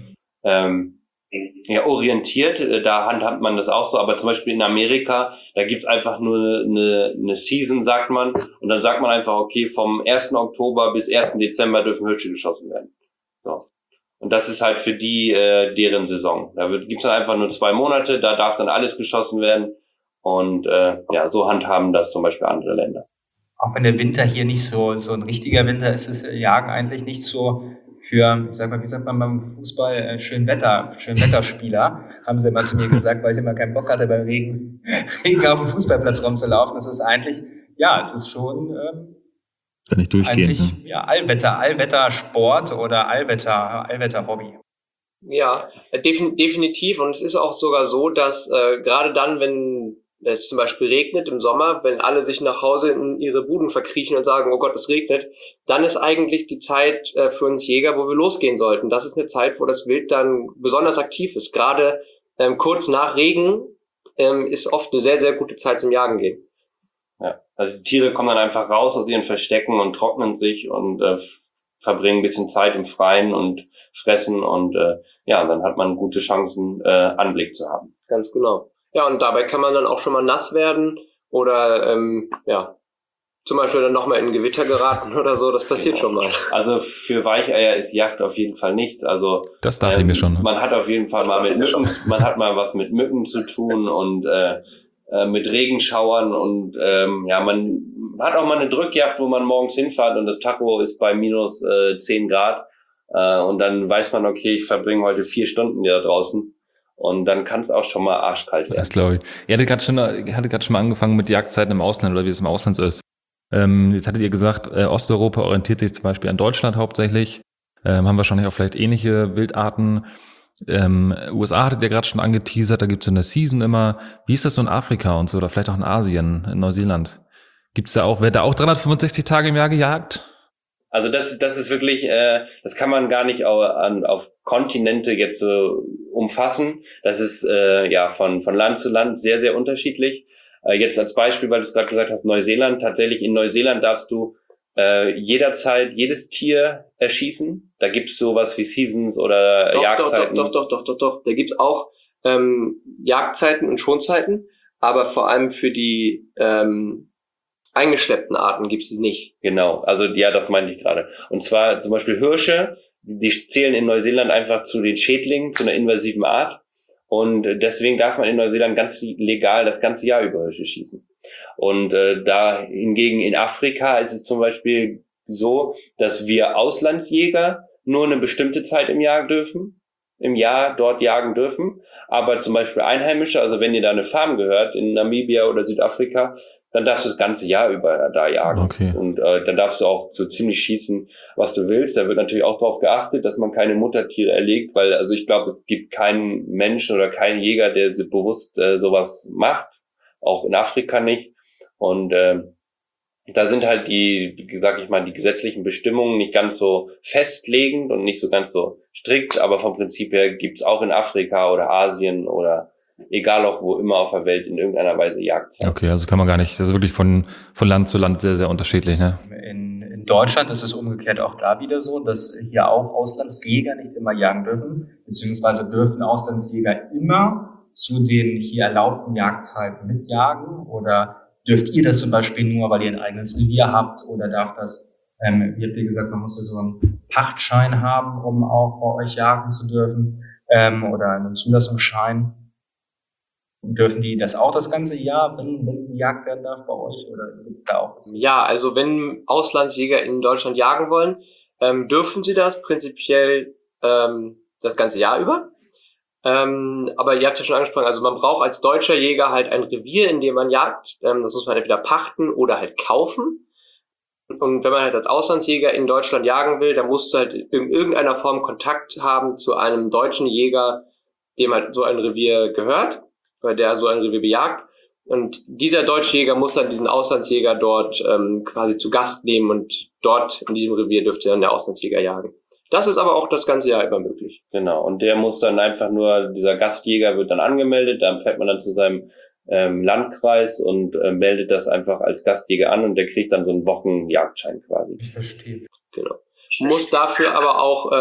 orientiert. Da handhabt man das auch so. Aber zum Beispiel in Amerika, da gibt's einfach nur eine Season, sagt man. Und dann sagt man einfach, okay, vom 1. Oktober bis 1. Dezember dürfen Hirsche geschossen werden. So. Und das ist halt für die deren Saison. Da gibt's dann einfach nur 2 Monate, da darf dann alles geschossen werden. Und so handhaben das zum Beispiel andere Länder. Auch wenn der Winter hier nicht so ein richtiger Winter ist, ist Jagen eigentlich nicht so für, wie sagt man beim Fußball, Schönwetterspieler, haben sie immer zu mir gesagt, weil ich immer keinen Bock hatte, bei Regen auf dem Fußballplatz rumzulaufen. Das ist eigentlich, es ist schon Kann nicht durchgehen. eigentlich Allwettersport oder Allwetter-Hobby. Ja, definitiv. Und es ist auch sogar so, dass gerade dann, wenn es zum Beispiel regnet im Sommer, wenn alle sich nach Hause in ihre Buden verkriechen und sagen, oh Gott, es regnet, dann ist eigentlich die Zeit für uns Jäger, wo wir losgehen sollten. Das ist eine Zeit, wo das Wild dann besonders aktiv ist. Gerade kurz nach Regen ist oft eine sehr, sehr gute Zeit zum Jagen gehen. Ja, also die Tiere kommen dann einfach raus aus ihren Verstecken und trocknen sich und verbringen ein bisschen Zeit im Freien und fressen und dann hat man gute Chancen, Anblick zu haben. Ganz genau. Ja, und dabei kann man dann auch schon mal nass werden oder zum Beispiel dann nochmal in ein Gewitter geraten oder so. Das passiert schon mal. Also für Weicheier ist Jagd auf jeden Fall nichts. Also Das dachte ich mir schon. Man hat auf jeden Fall mal mit Mücken, man hat mal was mit Mücken zu tun und mit Regenschauern und man hat auch mal eine Drückjagd, wo man morgens hinfährt und das Tacho ist bei minus 10 Grad und dann weiß man, okay, ich verbringe heute 4 Stunden hier da draußen. Und dann kann es auch schon mal arschkalt werden. Das glaube ich. Ihr hattet gerade schon mal angefangen mit Jagdzeiten im Ausland oder wie es im Ausland so ist. Jetzt hattet ihr gesagt, Osteuropa orientiert sich zum Beispiel an Deutschland hauptsächlich. Haben wahrscheinlich auch vielleicht ähnliche Wildarten. USA hattet ihr gerade schon angeteasert, da gibt es so eine Season immer. Wie ist das so in Afrika und so oder vielleicht auch in Asien, in Neuseeland? Gibt's da auch, wird da auch 365 Tage im Jahr gejagt? Also das ist wirklich, das kann man gar nicht auf Kontinente jetzt so umfassen. Das ist von Land zu Land sehr, sehr unterschiedlich. Jetzt als Beispiel, weil du es gerade gesagt hast, Neuseeland. Tatsächlich in Neuseeland darfst du jederzeit jedes Tier erschießen. Da gibt's sowas wie Seasons oder Jagdzeiten. Doch. Da gibt's auch Jagdzeiten und Schonzeiten, aber vor allem für die eingeschleppten Arten gibt's es nicht. Genau, also das meinte ich gerade. Und zwar zum Beispiel Hirsche, die zählen in Neuseeland einfach zu den Schädlingen, zu einer invasiven Art. Und deswegen darf man in Neuseeland ganz legal das ganze Jahr über Hirsche schießen. Und da hingegen in Afrika ist es zum Beispiel so, dass wir Auslandsjäger nur eine bestimmte Zeit im Jahr dort jagen dürfen. Aber zum Beispiel Einheimische, also wenn ihr da eine Farm gehört, in Namibia oder Südafrika, dann darfst du das ganze Jahr über da jagen. Okay. Und dann darfst du auch so ziemlich schießen, was du willst. Da wird natürlich auch darauf geachtet, dass man keine Muttertiere erlegt, weil also ich glaube, es gibt keinen Menschen oder keinen Jäger, der bewusst sowas macht. Auch in Afrika nicht. Und da sind halt die gesetzlichen Bestimmungen nicht ganz so festlegend und nicht so ganz so strikt, aber vom Prinzip her gibt's auch in Afrika oder Asien oder egal auch wo immer auf der Welt in irgendeiner Weise Jagdzeit. Okay, also kann man gar nicht, das ist wirklich von Land zu Land sehr, sehr unterschiedlich, ne? In Deutschland ist es umgekehrt auch da wieder so, dass hier auch Auslandsjäger nicht immer jagen dürfen, beziehungsweise dürfen Auslandsjäger immer zu den hier erlaubten Jagdzeiten mitjagen oder dürft ihr das zum Beispiel nur, weil ihr ein eigenes Revier habt oder darf das, wie habt ihr gesagt, man muss ja so einen Pachtschein haben, um auch bei euch jagen zu dürfen oder einen Zulassungsschein. Dürfen die das auch das ganze Jahr, wenn gejagt werden darf bei euch oder gibt es da auch was? Ja, also wenn Auslandsjäger in Deutschland jagen wollen, dürfen sie das prinzipiell das ganze Jahr über. Aber ihr habt ja schon angesprochen, also man braucht als deutscher Jäger halt ein Revier, in dem man jagt. Das muss man entweder pachten oder halt kaufen. Und wenn man halt als Auslandsjäger in Deutschland jagen will, dann musst du halt in irgendeiner Form Kontakt haben zu einem deutschen Jäger, dem halt so ein Revier gehört, oder der so ein Revier bejagt. Und dieser deutsche Jäger muss dann diesen Auslandsjäger dort quasi zu Gast nehmen und dort in diesem Revier dürfte dann der Auslandsjäger jagen. Das ist aber auch das ganze Jahr über möglich. Genau, und der muss dann einfach nur, dieser Gastjäger wird dann angemeldet, dann fährt man dann zu seinem Landkreis und meldet das einfach als Gastjäger an und der kriegt dann so einen Wochenjagdschein quasi. Ich verstehe. Genau. Muss dafür aber auch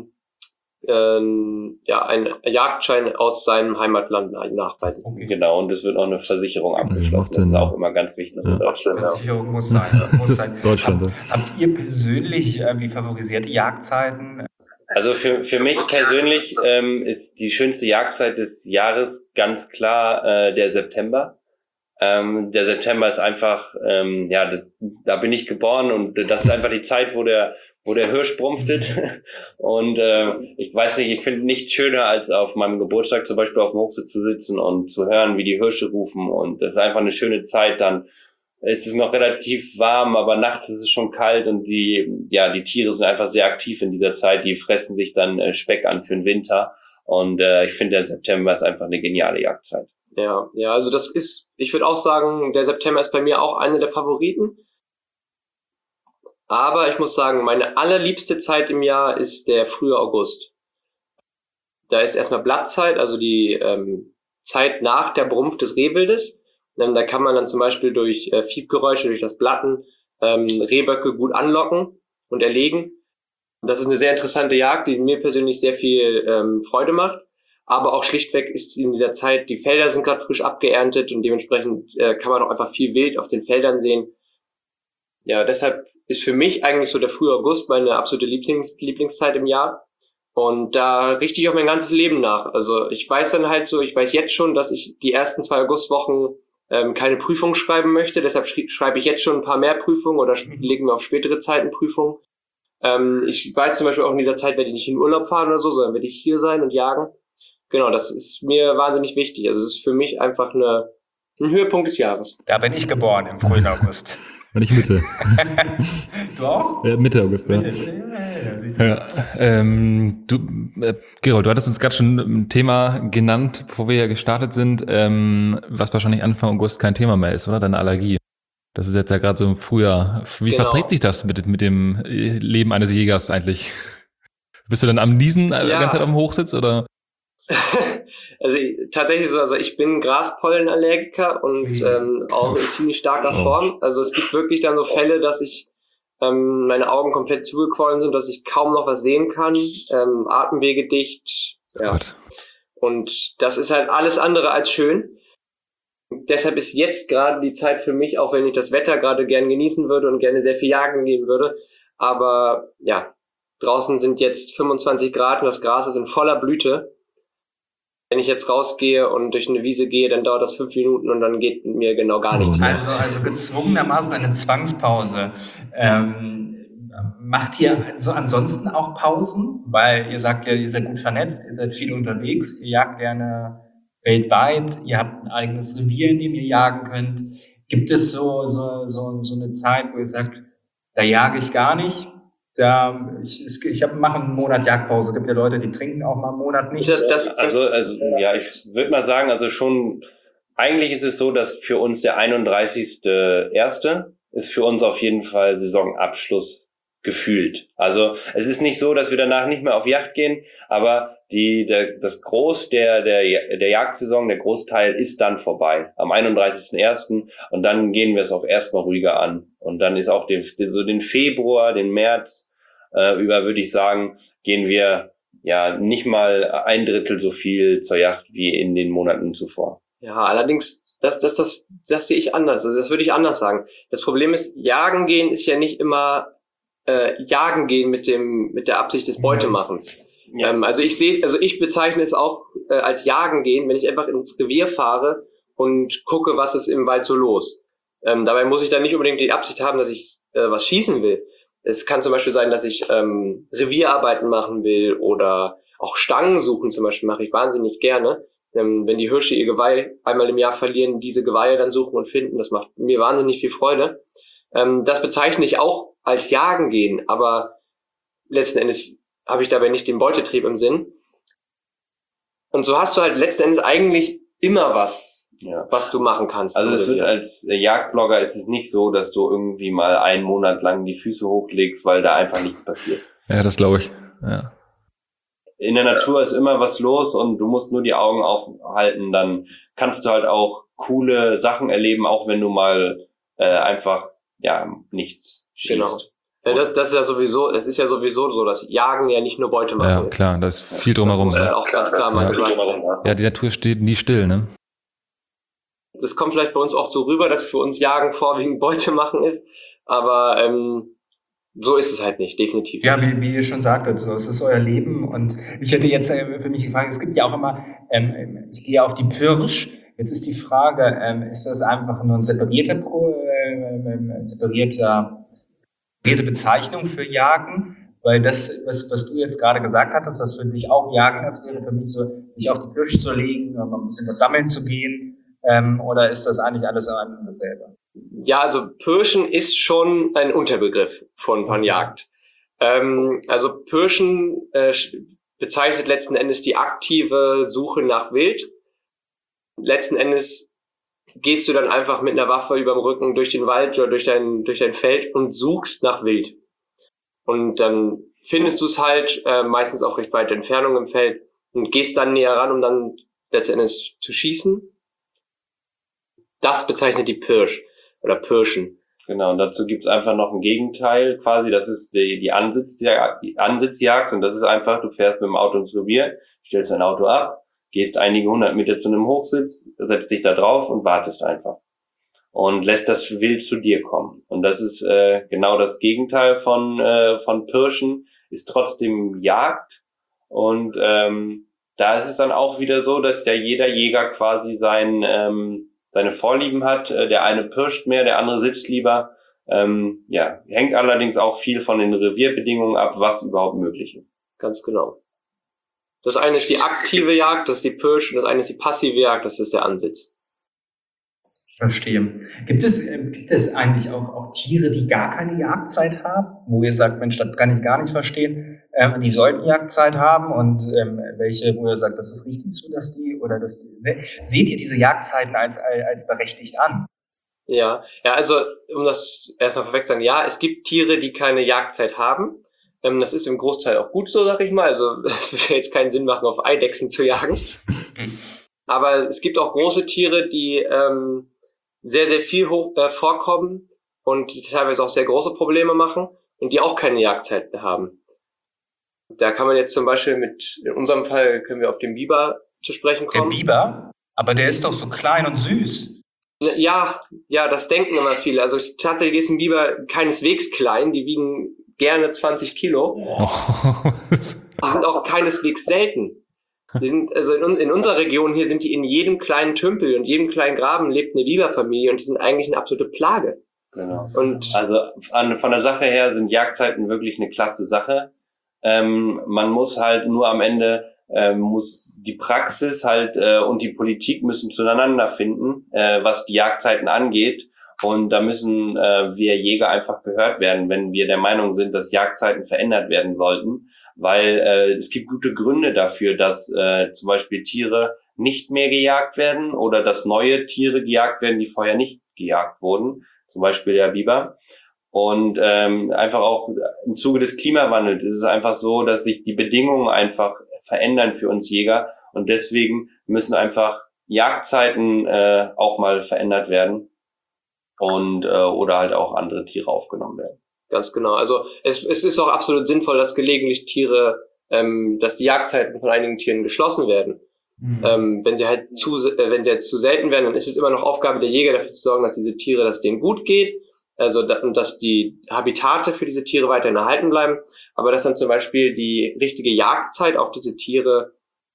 einen Jagdschein aus seinem Heimatland nachweisen. Okay. Genau, und es wird auch eine Versicherung macht abgeschlossen. Sinn, Das ist ja. auch immer ganz wichtig in Ja. Deutschland. Versicherung muss sein. Muss sein. Deutschland, ja. Habt ihr persönlich wie favorisierte Jagdzeiten? Also für mich persönlich ist die schönste Jagdzeit des Jahres ganz klar der September. Der September ist einfach, da bin ich geboren und das ist einfach die Zeit, wo der Hirsch brumpftet. Und ich weiß nicht, ich finde nichts schöner, als auf meinem Geburtstag zum Beispiel auf dem Hochsitz zu sitzen und zu hören, wie die Hirsche rufen. Und das ist einfach eine schöne Zeit. Dann ist es noch relativ warm, aber nachts ist es schon kalt und die Tiere sind einfach sehr aktiv in dieser Zeit. Die fressen sich dann Speck an für den Winter. Und ich finde, der September ist einfach eine geniale Jagdzeit. Ja, also ich würde auch sagen, der September ist bei mir auch eine der Favoriten. Aber ich muss sagen, meine allerliebste Zeit im Jahr ist der frühe August. Da ist erstmal Blattzeit, also die Zeit nach der Brumpf des Rehwildes. Da kann man dann zum Beispiel durch Fiebgeräusche, durch das Blatten, Rehböcke gut anlocken und erlegen. Das ist eine sehr interessante Jagd, die mir persönlich sehr viel Freude macht. Aber auch schlichtweg ist in dieser Zeit, die Felder sind gerade frisch abgeerntet und dementsprechend kann man auch einfach viel Wild auf den Feldern sehen. Ja, deshalb ist für mich eigentlich so der frühe August meine absolute Lieblingszeit im Jahr. Und da richte ich auch mein ganzes Leben nach. Also ich weiß jetzt schon, dass ich die ersten 2 Augustwochen keine Prüfung schreiben möchte. Deshalb schreibe ich jetzt schon ein paar mehr Prüfungen oder lege mir auf spätere Zeiten Prüfungen. Ich weiß zum Beispiel auch in dieser Zeit werde ich nicht in Urlaub fahren oder so, sondern werde ich hier sein und jagen. Genau, das ist mir wahnsinnig wichtig. Also es ist für mich einfach ein Höhepunkt des Jahres. Da bin ich geboren, im frühen August. Und ich Mitte. Du auch? Mitte August, ja. Mitte. Ja, siehst du. Gerold, du hattest uns gerade schon ein Thema genannt, bevor wir ja gestartet sind, was wahrscheinlich Anfang August kein Thema mehr ist, oder? Deine Allergie. Das ist jetzt ja gerade so im Frühjahr. Wie Genau. verträgt sich das mit dem Leben eines Jägers eigentlich? Bist du dann am Niesen die ganze Zeit auf dem Hochsitz, oder? Also tatsächlich so, also ich bin Graspollenallergiker und auch in ziemlich starker Form. Also es gibt wirklich dann so Fälle, dass ich meine Augen komplett zugequollen sind, dass ich kaum noch was sehen kann, Atemwege dicht. Ja. Gott. Und das ist halt alles andere als schön. Deshalb ist jetzt gerade die Zeit für mich, auch wenn ich das Wetter gerade gern genießen würde und gerne sehr viel jagen gehen würde. Aber ja, draußen sind jetzt 25 Grad und das Gras ist in voller Blüte. Wenn ich jetzt rausgehe und durch eine Wiese gehe, dann dauert das 5 Minuten und dann geht mit mir genau gar nichts mehr. Also gezwungenermaßen eine Zwangspause. Macht ihr so ansonsten auch Pausen? Weil ihr sagt ja, ihr seid gut vernetzt, ihr seid viel unterwegs, ihr jagt gerne weltweit, ihr habt ein eigenes Revier, in dem ihr jagen könnt. Gibt es so eine Zeit, wo ihr sagt, da jage ich gar nicht? Ich mache einen Monat Jagdpause. Es gibt ja Leute, die trinken auch mal einen Monat nichts. Also ich würde mal sagen, also schon, eigentlich ist es so, dass für uns der 31.01. ist für uns auf jeden Fall Saisonabschluss gefühlt. Also es ist nicht so, dass wir danach nicht mehr auf Jagd gehen, aber das Groß der Jagdsaison, der Großteil ist dann vorbei am 31.01. und dann gehen wir es auch erstmal ruhiger an. Und dann ist auch den Februar, den März über, würde ich sagen, gehen wir ja nicht mal 1/3 so viel zur Jagd wie in den Monaten zuvor. Ja, allerdings, das sehe ich anders. Also das würde ich anders sagen. Das Problem ist, Jagen gehen ist ja nicht immer Jagen gehen mit der Absicht des Beutemachens. Ja. Also ich bezeichne es auch als Jagen gehen, wenn ich einfach ins Revier fahre und gucke, was ist im Wald so los. Dabei muss ich dann nicht unbedingt die Absicht haben, dass ich was schießen will. Es kann zum Beispiel sein, dass ich Revierarbeiten machen will oder auch Stangen suchen zum Beispiel mache ich wahnsinnig gerne. Wenn die Hirsche ihr Geweih einmal im Jahr verlieren, diese Geweihe dann suchen und finden, das macht mir wahnsinnig viel Freude. Das bezeichne ich auch als Jagen gehen, aber letzten Endes habe ich dabei nicht den Beutetrieb im Sinn. Und so hast du halt letzten Endes eigentlich immer was Ja. was du machen kannst. Also im es ist, Revier. als Jagdblogger ist es nicht so, dass du irgendwie mal einen Monat lang die Füße hochlegst, weil da einfach nichts passiert. Ja, das glaube ich. Ja. In der Natur ist immer was los und du musst nur die Augen aufhalten, dann kannst du halt auch coole Sachen erleben, auch wenn du mal einfach nichts schießt. Genau. Ja, das ist ja sowieso, es ist ja sowieso so, dass Jagen ja nicht nur Beute machen Ja, ist. klar, da ist viel Das drumherum. muss halt Ja. auch ganz klar mal Ja. gesagt sein. Ja, die Natur steht nie still, ne? Das kommt vielleicht bei uns oft so rüber, dass für uns Jagen vorwiegend Beute machen ist, aber so ist es halt nicht, definitiv. Ja, wie ihr schon sagtet, so, es ist euer Leben. Und ich hätte jetzt für mich die Frage, es gibt ja auch immer, ich gehe auf die Pirsch. Jetzt ist die Frage, ist das einfach nur ein separierte Bezeichnung für Jagen? Weil das, was du jetzt gerade gesagt hattest, das für dich auch Jagen ist, wäre für mich so, sich auf die Pirsch zu legen und ein bisschen was sammeln zu gehen. Oder ist das eigentlich alles ein und dasselbe? Ja, also Pirschen ist schon ein Unterbegriff von Jagd. Also Pirschen bezeichnet letzten Endes die aktive Suche nach Wild. Letzten Endes gehst du dann einfach mit einer Waffe überm Rücken durch den Wald oder durch dein Feld und suchst nach Wild. Und dann findest du es halt meistens auf recht weite Entfernung im Feld und gehst dann näher ran, um dann letzten Endes zu schießen. Das bezeichnet die Pirsch oder Pirschen. Genau, und dazu gibt's einfach noch ein Gegenteil quasi, das ist die Ansitzjagd und das ist einfach, du fährst mit dem Auto ins Revier, stellst dein Auto ab, gehst einige 100 Meter zu einem Hochsitz, setzt dich da drauf und wartest einfach und lässt das Wild zu dir kommen. Und das ist genau das Gegenteil von Pirschen, ist trotzdem Jagd und da ist es dann auch wieder so, dass ja jeder Jäger quasi seine Vorlieben hat. Der eine pirscht mehr, der andere sitzt lieber. Hängt allerdings auch viel von den Revierbedingungen ab, was überhaupt möglich ist. Ganz genau. Das eine ist die aktive Jagd, das ist die Pirsch, und das eine ist die passive Jagd, das ist der Ansitz. Ich verstehe. Gibt es eigentlich auch Tiere, die gar keine Jagdzeit haben? Wo ihr sagt, Mensch, das kann ich gar nicht verstehen. Die sollten Jagdzeit haben und welche, wo ihr sagt, das ist richtig so, seht ihr diese Jagdzeiten als berechtigt an? Ja, also um das erstmal vorweg zu sagen, ja, es gibt Tiere, die keine Jagdzeit haben. Das ist im Großteil auch gut so, sag ich mal. Also es würde jetzt keinen Sinn machen, auf Eidechsen zu jagen. Aber es gibt auch große Tiere, die sehr, sehr viel vorkommen und die teilweise auch sehr große Probleme machen und die auch keine Jagdzeiten haben. Da kann man jetzt zum Beispiel in unserem Fall können wir auf den Biber zu sprechen Der kommen. Biber? Aber der ist doch so klein und süß. Ja, das denken immer viele. Also tatsächlich ist ein Biber keineswegs klein, die wiegen gerne 20 Kilo. Die sind auch keineswegs selten. Die sind, also in unserer Region hier sind die in jedem kleinen Tümpel und jedem kleinen Graben lebt eine Biberfamilie und die sind eigentlich eine absolute Plage. Genau. Und Also von der Sache her sind Jagdzeiten wirklich eine klasse Sache. Man muss halt nur am Ende, muss die Praxis halt und die Politik müssen zueinander finden, was die Jagdzeiten angeht. Und da müssen wir Jäger einfach gehört werden, wenn wir der Meinung sind, dass Jagdzeiten verändert werden sollten. Weil es gibt gute Gründe dafür, dass zum Beispiel Tiere nicht mehr gejagt werden oder dass neue Tiere gejagt werden, die vorher nicht gejagt wurden. Zum Beispiel der Biber. Und einfach auch im Zuge des Klimawandels ist es einfach so, dass sich die Bedingungen einfach verändern für uns Jäger. Und deswegen müssen einfach Jagdzeiten auch mal verändert werden und oder halt auch andere Tiere aufgenommen werden. ganz genau. Also es ist auch absolut sinnvoll, dass gelegentlich Tiere, dass die Jagdzeiten von einigen Tieren geschlossen werden. Wenn sie halt zu selten werden, dann ist es immer noch Aufgabe der Jäger, dafür zu sorgen, dass diese Tiere, dass es denen gut geht. Also, dass die Habitate für diese Tiere weiterhin erhalten bleiben, aber dass dann zum Beispiel die richtige Jagdzeit auf diese Tiere,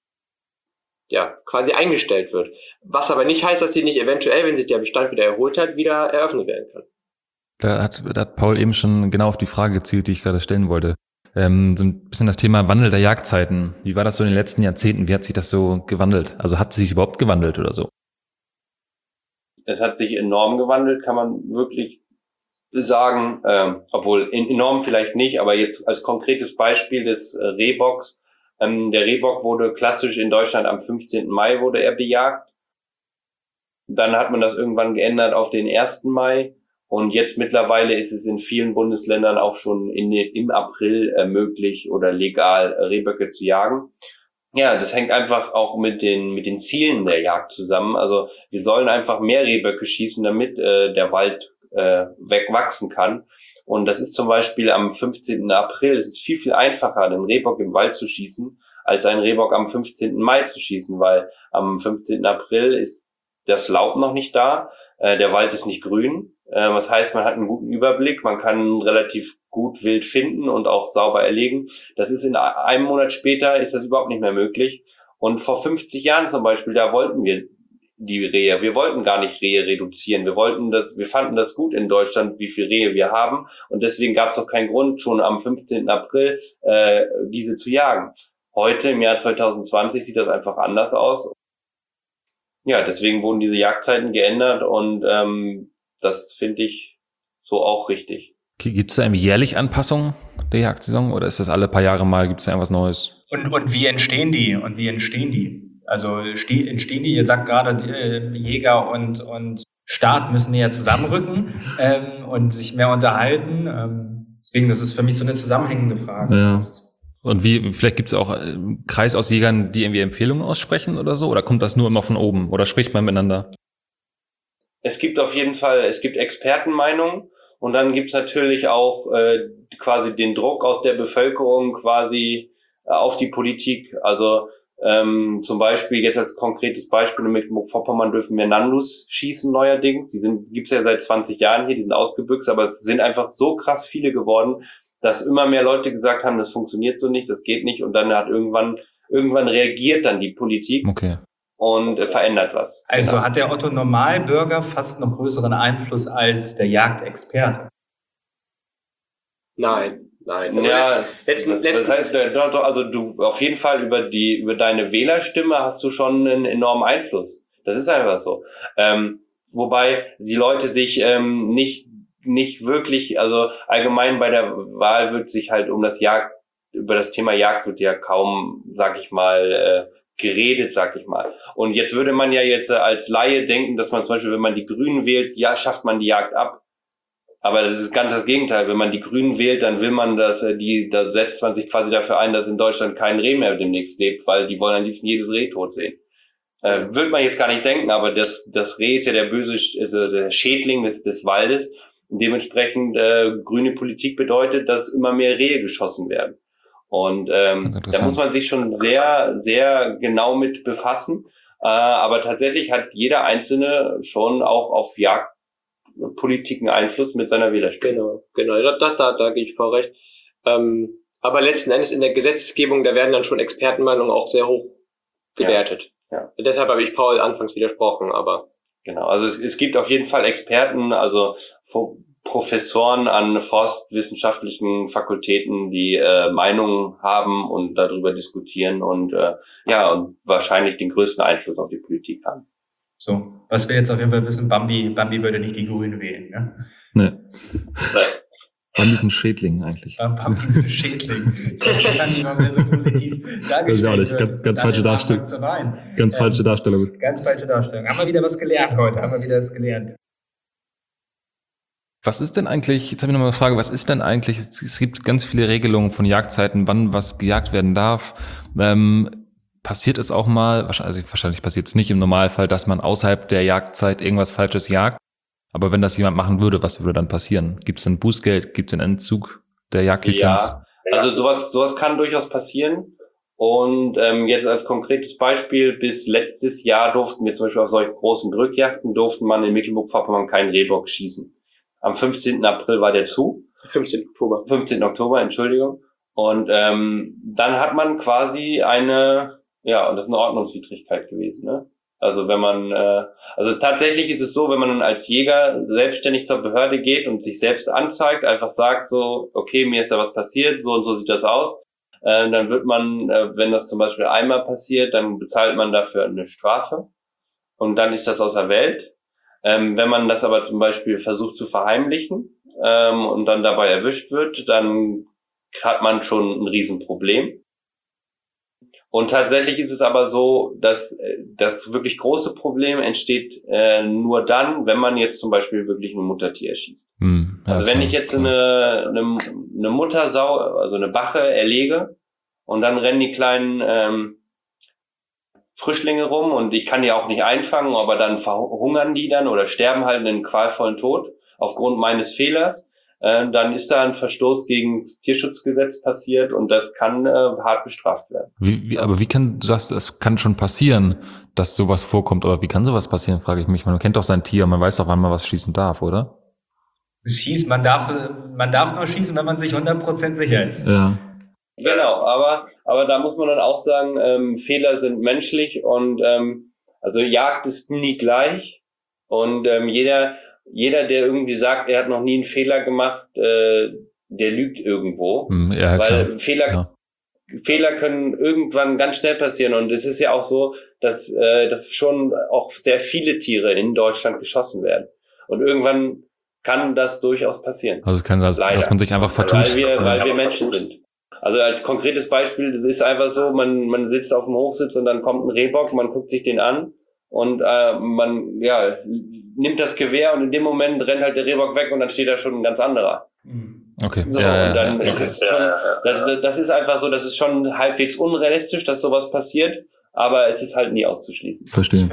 ja, quasi eingestellt wird. Was aber nicht heißt, dass sie nicht eventuell, wenn sich der Bestand wieder erholt hat, wieder eröffnet werden kann. Da hat Paul eben schon genau auf die Frage gezielt, die ich gerade stellen wollte. So ein bisschen das Thema Wandel der Jagdzeiten. Wie war das so in den letzten Jahrzehnten? Wie hat sich das so gewandelt? Also hat es sich überhaupt gewandelt oder so? Es hat sich enorm gewandelt, kann man wirklich sagen, obwohl enorm vielleicht nicht, aber jetzt als konkretes Beispiel des Rehbocks. Der Rehbock wurde klassisch in Deutschland am 15. Mai wurde er bejagt. Dann hat man das irgendwann geändert auf den 1. Mai. Und jetzt mittlerweile ist es in vielen Bundesländern auch schon im April möglich oder legal, Rehböcke zu jagen. Ja, das hängt einfach auch mit den Zielen der Jagd zusammen. Also wir sollen einfach mehr Rehböcke schießen, damit der Wald wegwachsen kann. Und das ist zum Beispiel am 15. April. Es ist viel, viel einfacher, den Rehbock im Wald zu schießen, als einen Rehbock am 15. Mai zu schießen, weil am 15. April ist das Laub noch nicht da, der Wald ist nicht grün. Das heißt, man hat einen guten Überblick, man kann relativ gut Wild finden und auch sauber erlegen. Das ist in einem Monat später, ist das überhaupt nicht mehr möglich. Und vor 50 Jahren zum Beispiel, da wollten wir die Rehe. Wir wollten gar nicht Rehe reduzieren. Wir fanden das gut in Deutschland, wie viel Rehe wir haben. Und deswegen gab es auch keinen Grund, schon am 15. April diese zu jagen. Heute, im Jahr 2020, sieht das einfach anders aus. Ja, deswegen wurden diese Jagdzeiten geändert und das finde ich so auch richtig. Okay, gibt es da jährlich Anpassungen der Jagdsaison oder ist das alle paar Jahre mal, gibt es da irgendwas Neues? Und wie entstehen die? Also entstehen die, ihr sagt gerade, Jäger und Staat müssen näher zusammenrücken und sich mehr unterhalten. Deswegen, das ist für mich so eine zusammenhängende Frage. Ja. Und vielleicht gibt es auch einen Kreis aus Jägern, die irgendwie Empfehlungen aussprechen oder so? Oder kommt das nur immer von oben? Oder spricht man miteinander? Es gibt auf jeden Fall, Expertenmeinungen und dann gibt's natürlich auch quasi den Druck aus der Bevölkerung quasi auf die Politik. Also zum Beispiel jetzt als konkretes Beispiel in Mecklenburg-Vorpommern dürfen wir Nandus schießen neuerdings. Gibt's ja seit 20 Jahren hier, die sind ausgebüxt, aber es sind einfach so krass viele geworden, dass immer mehr Leute gesagt haben, das funktioniert so nicht, das geht nicht. Und dann hat irgendwann reagiert dann die Politik. Okay. Und verändert was. Also Genau. hat der Otto Normalbürger fast noch größeren Einfluss als der Jagdexperte? Nein. Also Ja, letzten, das heißt, doch, also du auf jeden Fall über deine Wählerstimme hast du schon einen enormen Einfluss. Das ist einfach so. Wobei die Leute sich nicht wirklich, also allgemein bei der Wahl wird sich halt über das Thema Jagd wird ja kaum, sag ich mal, geredet, sag ich mal. Und jetzt würde man ja jetzt als Laie denken, dass man zum Beispiel, wenn man die Grünen wählt, ja, schafft man die Jagd ab. Aber das ist ganz das Gegenteil. Wenn man die Grünen wählt, dann will man, da setzt man sich quasi dafür ein, dass in Deutschland kein Reh mehr demnächst lebt, weil die wollen am liebsten jedes Reh tot sehen. Würde man jetzt gar nicht denken, aber das Reh ist ja der Schädling des Waldes. Und dementsprechend grüne Politik bedeutet, dass immer mehr Rehe geschossen werden. Und da muss man sich schon sehr, sehr genau mit befassen. Aber tatsächlich hat jeder Einzelne schon auch auf Jagdpolitiken Einfluss mit seiner Wählerstimme. Genau. Da gebe ich voll recht. Aber letzten Endes in der Gesetzgebung, da werden dann schon Expertenmeinungen auch sehr hoch gewertet. Ja. Deshalb habe ich Paul anfangs widersprochen, aber Genau, also es gibt auf jeden Fall Experten, also Professoren an forstwissenschaftlichen Fakultäten, die Meinungen haben und darüber diskutieren und und wahrscheinlich den größten Einfluss auf die Politik haben. So, was wir jetzt auf jeden Fall wissen, Bambi würde nicht die Grünen wählen, ne? Ne. Bambi ist ein Schädling eigentlich. Bambi ist ein Schädling. Das kann nicht mal mehr so positiv dargestellt Das ist auch nicht. werden. Ganz falsche Darstellung. Ganz falsche Darstellung. Ganz falsche Darstellung. Haben wir wieder was gelernt heute? Was ist denn eigentlich, jetzt habe ich noch mal eine Frage, was ist denn eigentlich, es gibt ganz viele Regelungen von Jagdzeiten, wann was gejagt werden darf. Passiert es auch mal, wahrscheinlich passiert es nicht im Normalfall, dass man außerhalb der Jagdzeit irgendwas Falsches jagt. Aber wenn das jemand machen würde, was würde dann passieren? Gibt es ein Bußgeld? Gibt es einen Entzug der Jagdlizenz? Ja, also sowas kann durchaus passieren. Und jetzt als konkretes Beispiel, bis letztes Jahr durften wir zum Beispiel auf solchen großen Drückjachten, durften man in Mecklenburg-Vorpommern keinen Rehbock schießen. Am 15. April war der zu. 15. Oktober, Entschuldigung. Und dann hat man quasi und das ist eine Ordnungswidrigkeit gewesen, ne? Also wenn man, tatsächlich ist es so, wenn man als Jäger selbstständig zur Behörde geht und sich selbst anzeigt, einfach sagt so, okay, mir ist da was passiert, so und so sieht das aus, dann wird man, wenn das zum Beispiel einmal passiert, dann bezahlt man dafür eine Strafe und dann ist das aus der Welt. Wenn man das aber zum Beispiel versucht zu verheimlichen und dann dabei erwischt wird, dann hat man schon ein Riesenproblem. Und tatsächlich ist es aber so, dass das wirklich große Problem entsteht nur dann, wenn man jetzt zum Beispiel wirklich ein Muttertier erschießt. Also wenn ich jetzt eine Muttersau, also eine Bache erlege und dann rennen die kleinen Frischlinge rum und ich kann die auch nicht einfangen, aber dann verhungern die dann oder sterben halt einen qualvollen Tod aufgrund meines Fehlers, dann ist da ein Verstoß gegen das Tierschutzgesetz passiert und das kann hart bestraft werden. Aber wie kann, du sagst, es kann schon passieren, dass sowas vorkommt, aber wie kann sowas passieren, frage ich mich. Man kennt doch sein Tier, man weiß doch, wann man was schießen darf, oder? Es hieß, man darf nur schießen, wenn man sich 100% sicher ist. Ja. Genau, aber da muss man dann auch sagen, Fehler sind menschlich und also Jagd ist nie gleich und jeder, der irgendwie sagt, er hat noch nie einen Fehler gemacht, der lügt irgendwo. Ja, weil klar. Fehler können irgendwann ganz schnell passieren und es ist ja auch so, dass schon auch sehr viele Tiere in Deutschland geschossen werden. Und irgendwann kann das durchaus passieren. Also es kann sein, dass man sich einfach vertut. Weil wir Menschen sind. Also als konkretes Beispiel, das ist einfach so, man sitzt auf dem Hochsitz und dann kommt ein Rehbock, man guckt sich den an und man nimmt das Gewehr und in dem Moment rennt halt der Rehbock weg und dann steht da schon ein ganz anderer. Okay. So, ja, und dann ist es schon, das ist einfach so, das ist schon halbwegs unrealistisch, dass sowas passiert, aber es ist halt nie auszuschließen. Verstehe.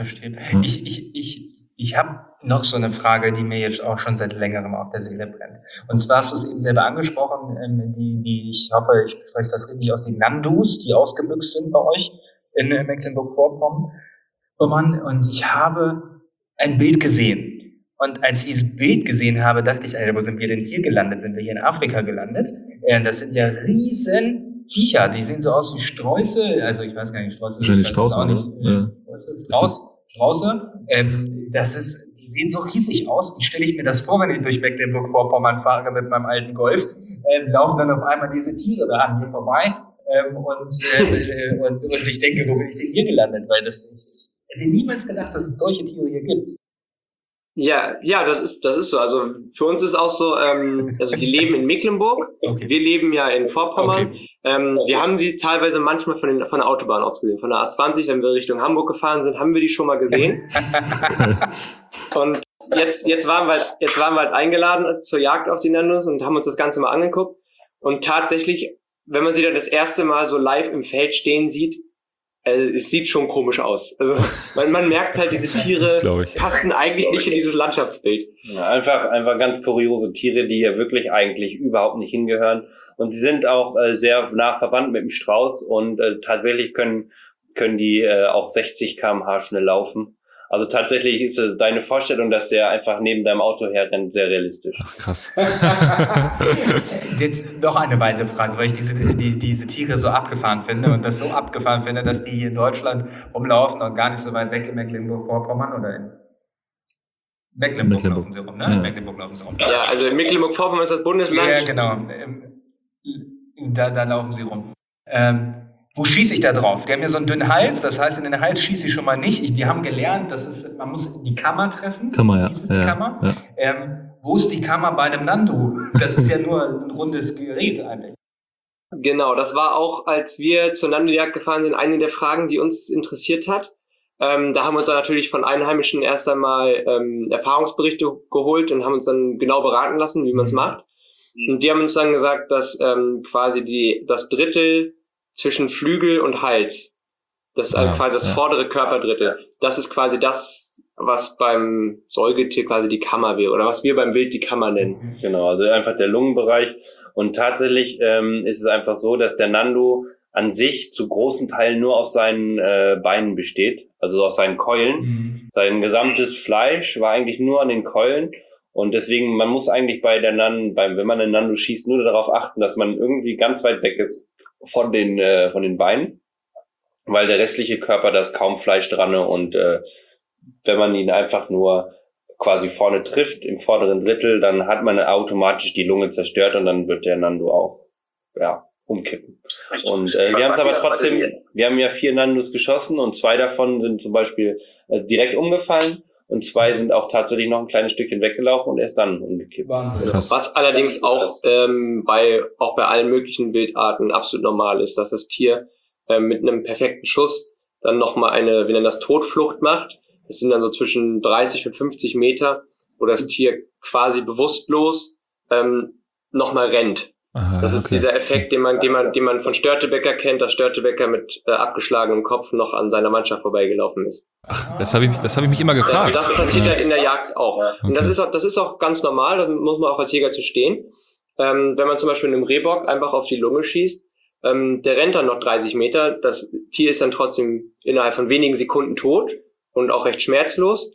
Ich habe noch so eine Frage, die mir jetzt auch schon seit längerem auf der Seele brennt. Und zwar hast du es eben selber angesprochen, ich hoffe, ich spreche das richtig aus, die Nandus, die ausgebüxt sind bei euch in Mecklenburg-Vorpommern. Und ich habe ein Bild gesehen. Und als ich dieses Bild gesehen habe, dachte ich, Alter, wo sind wir denn hier gelandet? Sind wir hier in Afrika gelandet? Das sind ja riesen Viecher, die sehen so aus wie Sträuße, also ich weiß gar nicht, Sträuße. Wahrscheinlich Strauße, auch nicht. Ja. Strauße. Die sehen so riesig aus. Wie stelle ich mir das vor, wenn ich durch Mecklenburg-Vorpommern fahre mit meinem alten Golf? Laufen dann auf einmal diese Tiere da an mir vorbei. Und ich denke, wo bin ich denn hier gelandet? Weil ich hätte niemals gedacht, dass es solche Tiere hier gibt. Ja, das ist so. Also für uns ist auch so, also die leben in Mecklenburg, Okay. wir leben ja in Vorpommern. Okay. Wir haben sie teilweise manchmal von der Autobahn aus gesehen. Von der A20, wenn wir Richtung Hamburg gefahren sind, haben wir die schon mal gesehen. Und jetzt waren wir halt eingeladen zur Jagd auf die Nandus und haben uns das Ganze mal angeguckt. Und tatsächlich, wenn man sie dann das erste Mal so live im Feld stehen sieht, es sieht schon komisch aus. Also man merkt halt, diese Tiere passen eigentlich nicht in dieses Landschaftsbild. Ja, einfach ganz kuriose Tiere, die hier wirklich eigentlich überhaupt nicht hingehören. Und sie sind auch sehr nah verwandt mit dem Strauß und tatsächlich können die auch 60 km/h schnell laufen. Also tatsächlich ist deine Vorstellung, dass der einfach neben deinem Auto herrennt, sehr realistisch. Ach, krass. Jetzt noch eine weitere Frage, weil ich diese Tiere so abgefahren finde und das so abgefahren finde, dass die hier in Deutschland rumlaufen und gar nicht so weit weg in Mecklenburg-Vorpommern oder in Mecklenburg laufen sie rum, ne? Ja. Mecklenburg laufen sie rum. Ja, also in Mecklenburg-Vorpommern ist das Bundesland. Ja, genau. Da laufen sie rum. Wo schieße ich da drauf? Die haben ja so einen dünnen Hals, das heißt, in den Hals schieße ich schon mal nicht. Wir haben gelernt, man muss die Kammer treffen. Kammer, ja. Hieß es die Kammer? Ja. Wo ist die Kammer bei einem Nandu? Das ist ja nur ein rundes Gerät eigentlich. Genau, das war auch, als wir zur Nandu-Jagd gefahren sind, eine der Fragen, die uns interessiert hat. Da haben wir uns dann natürlich von Einheimischen erst einmal Erfahrungsberichte geholt und haben uns dann genau beraten lassen, wie man es macht. Und die haben uns dann gesagt, dass quasi das Drittel zwischen Flügel und Hals, das ist also quasi das vordere Körperdrittel, das ist quasi das, was beim Säugetier quasi die Kammer wäre oder was wir beim Wild die Kammer nennen. Genau, also einfach der Lungenbereich. Und tatsächlich ist es einfach so, dass der Nandu an sich zu großen Teilen nur aus seinen Beinen besteht, also aus seinen Keulen. Sein gesamtes Fleisch war eigentlich nur an den Keulen. Und deswegen, man muss eigentlich wenn man einen Nandu schießt, nur darauf achten, dass man irgendwie ganz weit weg ist von den Beinen, weil der restliche Körper, da ist kaum Fleisch dran und wenn man ihn einfach nur quasi vorne trifft, im vorderen Drittel, dann hat man automatisch die Lunge zerstört und dann wird der Nandu auch umkippen. Und wir haben es aber trotzdem, wir haben ja 4 Nandus geschossen und 2 davon sind zum Beispiel direkt umgefallen. Und 2 sind auch tatsächlich noch ein kleines Stückchen weggelaufen und erst dann umgekippt. Krass. Was allerdings auch bei allen möglichen Wildarten absolut normal ist, dass das Tier mit einem perfekten Schuss dann nochmal eine, wir nennen das Todflucht macht. Das sind dann so zwischen 30 und 50 Meter, wo das Tier quasi bewusstlos nochmal rennt. Aha, Das ist okay. dieser Effekt, den man von Störtebeker kennt, dass Störtebeker mit abgeschlagenem Kopf noch an seiner Mannschaft vorbeigelaufen ist. Ach, das habe ich mich immer gefragt. Das passiert halt in der Jagd auch. Und Okay. das ist auch ganz normal, da muss man auch als Jäger zu stehen. Wenn man zum Beispiel einem Rehbock einfach auf die Lunge schießt, der rennt dann noch 30 Meter, das Tier ist dann trotzdem innerhalb von wenigen Sekunden tot und auch recht schmerzlos.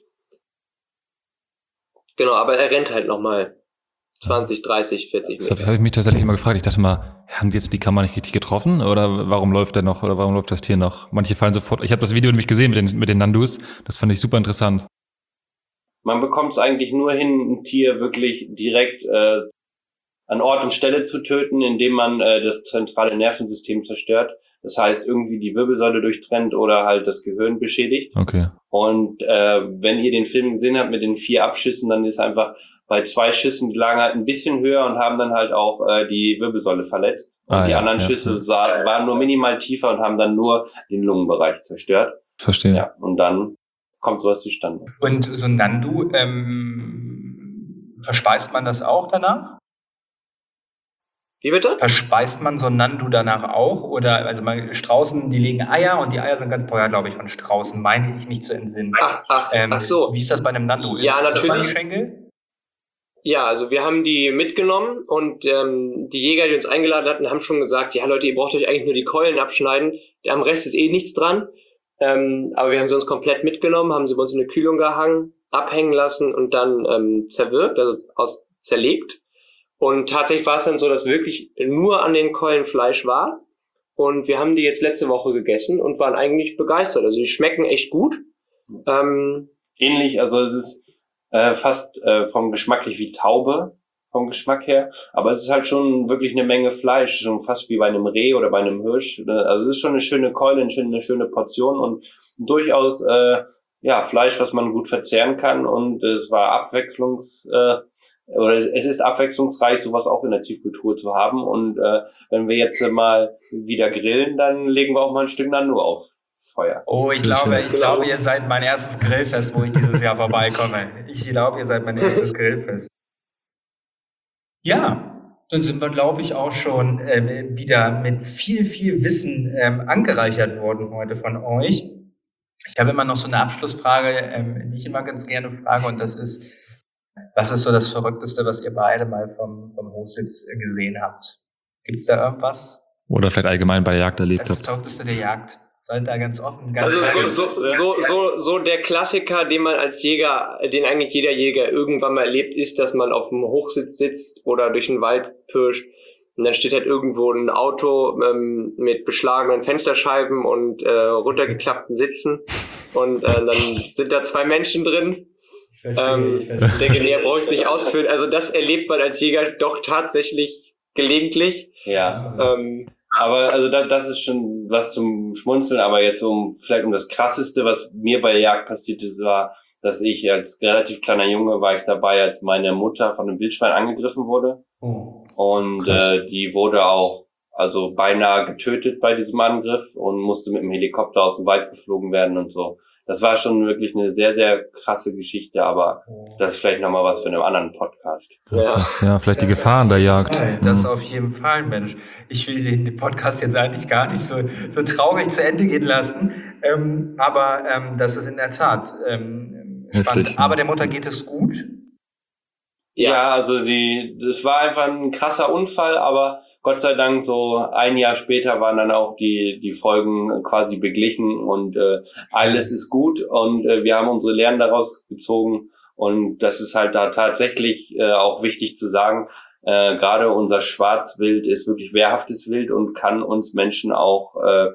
Genau, aber er rennt halt nochmal 20, 30, 40 Das Meter. habe ich mich tatsächlich immer gefragt. Ich dachte mal, haben die jetzt die Kamera nicht richtig getroffen? Oder warum läuft der noch? Oder warum läuft das Tier noch? Manche fallen sofort. Ich habe das Video nämlich gesehen mit den Nandus. Das fand ich super interessant. Man bekommt es eigentlich nur hin, ein Tier wirklich direkt an Ort und Stelle zu töten, indem man das zentrale Nervensystem zerstört. Das heißt, irgendwie die Wirbelsäule durchtrennt oder halt das Gehirn beschädigt. Okay. Und wenn ihr den Film gesehen habt mit den 4 Abschüssen, dann ist einfach bei 2 Schüssen, die lagen halt ein bisschen höher und haben dann halt auch die Wirbelsäule verletzt. Und die anderen Schüsse waren nur minimal tiefer und haben dann nur den Lungenbereich zerstört. Verstehe. Ja, und dann kommt sowas zustande. Und so ein Nandu, verspeist man das auch danach? Wie bitte? Verspeist man so ein Nandu danach auch? Oder, also Straußen, die legen Eier und die Eier sind ganz teuer, glaube ich, von Straußen, meine ich nicht zu entsinnen. Ach so. Wie ist das bei einem Nandu? Ja, ist das natürlich. die Schenkel? Ja, also wir haben die mitgenommen und die Jäger, die uns eingeladen hatten, haben schon gesagt, ja Leute, ihr braucht euch eigentlich nur die Keulen abschneiden, am Rest ist eh nichts dran. Aber wir haben sie uns komplett mitgenommen, haben sie bei uns in eine Kühlung gehangen, abhängen lassen und dann zerwirkt, also zerlegt. Und tatsächlich war es dann so, dass wirklich nur an den Keulen Fleisch war. Und wir haben die jetzt letzte Woche gegessen und waren eigentlich begeistert. Also die schmecken echt gut. Ähnlich, also es ist fast vom geschmacklich wie Taube, vom Geschmack her. Aber es ist halt schon wirklich eine Menge Fleisch, schon fast wie bei einem Reh oder bei einem Hirsch. Also es ist schon eine schöne Keule, eine schöne Portion und durchaus Fleisch, was man gut verzehren kann. Und es war es ist abwechslungsreich, sowas auch in der Tiefkühltruhe zu haben. Und wenn wir jetzt mal wieder grillen, dann legen wir auch mal ein Stück Nandu auf Feuer. Oh, ich glaube, ihr seid mein erstes Grillfest, wo ich dieses Jahr vorbeikomme. Ich glaube, ihr seid mein erstes Grillfest. Ja, dann sind wir, glaube ich, auch schon wieder mit viel, viel Wissen angereichert worden heute von euch. Ich habe immer noch so eine Abschlussfrage, die ich immer ganz gerne frage, und das ist, was ist so das Verrückteste, was ihr beide mal vom Hochsitz gesehen habt? Gibt's da irgendwas? Oder vielleicht allgemein bei der Jagd erlebt Das habt. Verrückteste der Jagd. Seid da ganz offen, ganz Also ehrlich. so der Klassiker, den man als Jäger, den eigentlich jeder Jäger irgendwann mal erlebt, ist, dass man auf dem Hochsitz sitzt oder durch den Wald pirscht und dann steht halt irgendwo ein Auto mit beschlagenen Fensterscheiben und runtergeklappten Sitzen und dann sind da 2 Menschen drin. Ich denke, näher brauche ich es nicht ausführen. Also das erlebt man als Jäger doch tatsächlich gelegentlich. Ja. Aber also das ist schon was zum Schmunzeln, aber jetzt vielleicht um das Krasseste, was mir bei der Jagd passiert ist, war, dass ich als relativ kleiner Junge war ich dabei, als meine Mutter von einem Wildschwein angegriffen wurde. Oh. Und die wurde auch also beinahe getötet bei diesem Angriff und musste mit dem Helikopter aus dem Wald geflogen werden und so. Das war schon wirklich eine sehr, sehr krasse Geschichte, aber das ist vielleicht nochmal was für einen anderen Podcast. Krass, ja, vielleicht die Gefahren der Jagd. Das auf jeden Fall, Mensch. Ich will den Podcast jetzt eigentlich gar nicht so traurig zu Ende gehen lassen, aber das ist in der Tat spannend. Heftig, ja. Aber der Mutter geht es gut. Ja, also das war einfach ein krasser Unfall, aber Gott sei Dank so ein Jahr später waren dann auch die Folgen quasi beglichen und alles ist gut und wir haben unsere Lehren daraus gezogen und das ist halt da tatsächlich auch wichtig zu sagen, gerade unser Schwarzwild ist wirklich wehrhaftes Wild und kann uns Menschen auch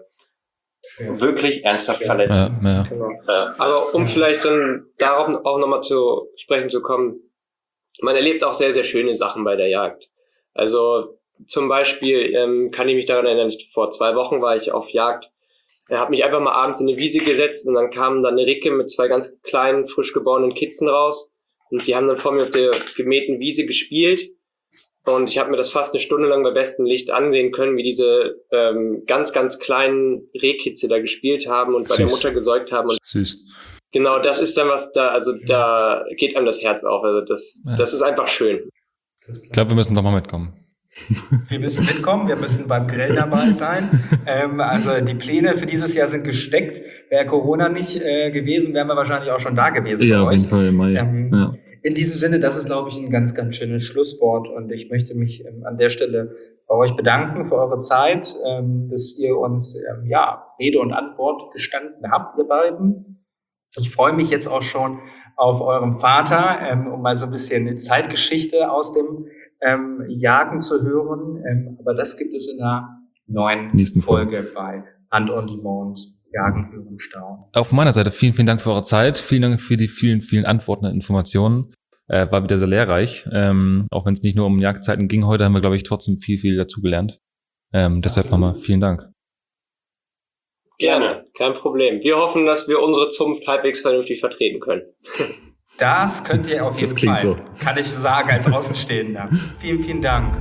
wirklich ernsthaft verletzen. Ja. Genau. Aber um vielleicht dann darauf auch nochmal zu sprechen zu kommen, man erlebt auch sehr, sehr schöne Sachen bei der Jagd. Also zum Beispiel kann ich mich daran erinnern, vor 2 Wochen war ich auf Jagd, habe mich einfach mal abends in eine Wiese gesetzt und dann kam dann eine Ricke mit 2 ganz kleinen, frisch geborenen Kitzen raus und die haben dann vor mir auf der gemähten Wiese gespielt Und ich habe mir das fast eine Stunde lang bei bestem Licht ansehen können, wie diese ganz, ganz kleinen Rehkitze da gespielt haben und bei der Mutter gesäugt haben. Und Süß. genau, das ist dann was da, also da geht einem das Herz auf. Also das ist einfach schön. Ich glaube, wir müssen doch mal mitkommen. Wir müssen mitkommen, wir müssen beim Grill dabei sein. Also die Pläne für dieses Jahr sind gesteckt. Wäre Corona nicht gewesen, wären wir wahrscheinlich auch schon da gewesen. Ja, bei auf euch. jeden Fall im Mai. Ja. In diesem Sinne, das ist, glaube ich, ein ganz, ganz schönes Schlusswort. Und ich möchte mich an der Stelle bei euch bedanken für eure Zeit, dass ihr uns Rede und Antwort gestanden habt, ihr beiden. Ich freue mich jetzt auch schon auf eurem Vater, um mal so ein bisschen eine Zeitgeschichte aus dem Jagen zu hören. Aber das gibt es in der nächsten Folge bei Hunt on Demand. Jagen, Hören, Staunen. Auf meiner Seite vielen, vielen Dank für eure Zeit. Vielen Dank für die vielen, vielen Antworten und Informationen. War wieder sehr lehrreich. Auch wenn es nicht nur um Jagdzeiten ging heute, haben wir, glaube ich, trotzdem viel, viel dazugelernt. Deshalb nochmal vielen Dank. Gerne, kein Problem. Wir hoffen, dass wir unsere Zunft halbwegs vernünftig vertreten können. Das könnt ihr auf jeden Fall. So. Kann ich sagen als Außenstehender. Vielen, vielen Dank.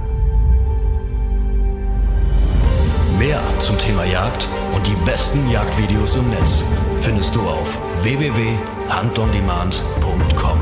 Mehr zum Thema Jagd und die besten Jagdvideos im Netz findest du auf www.huntondemand.com.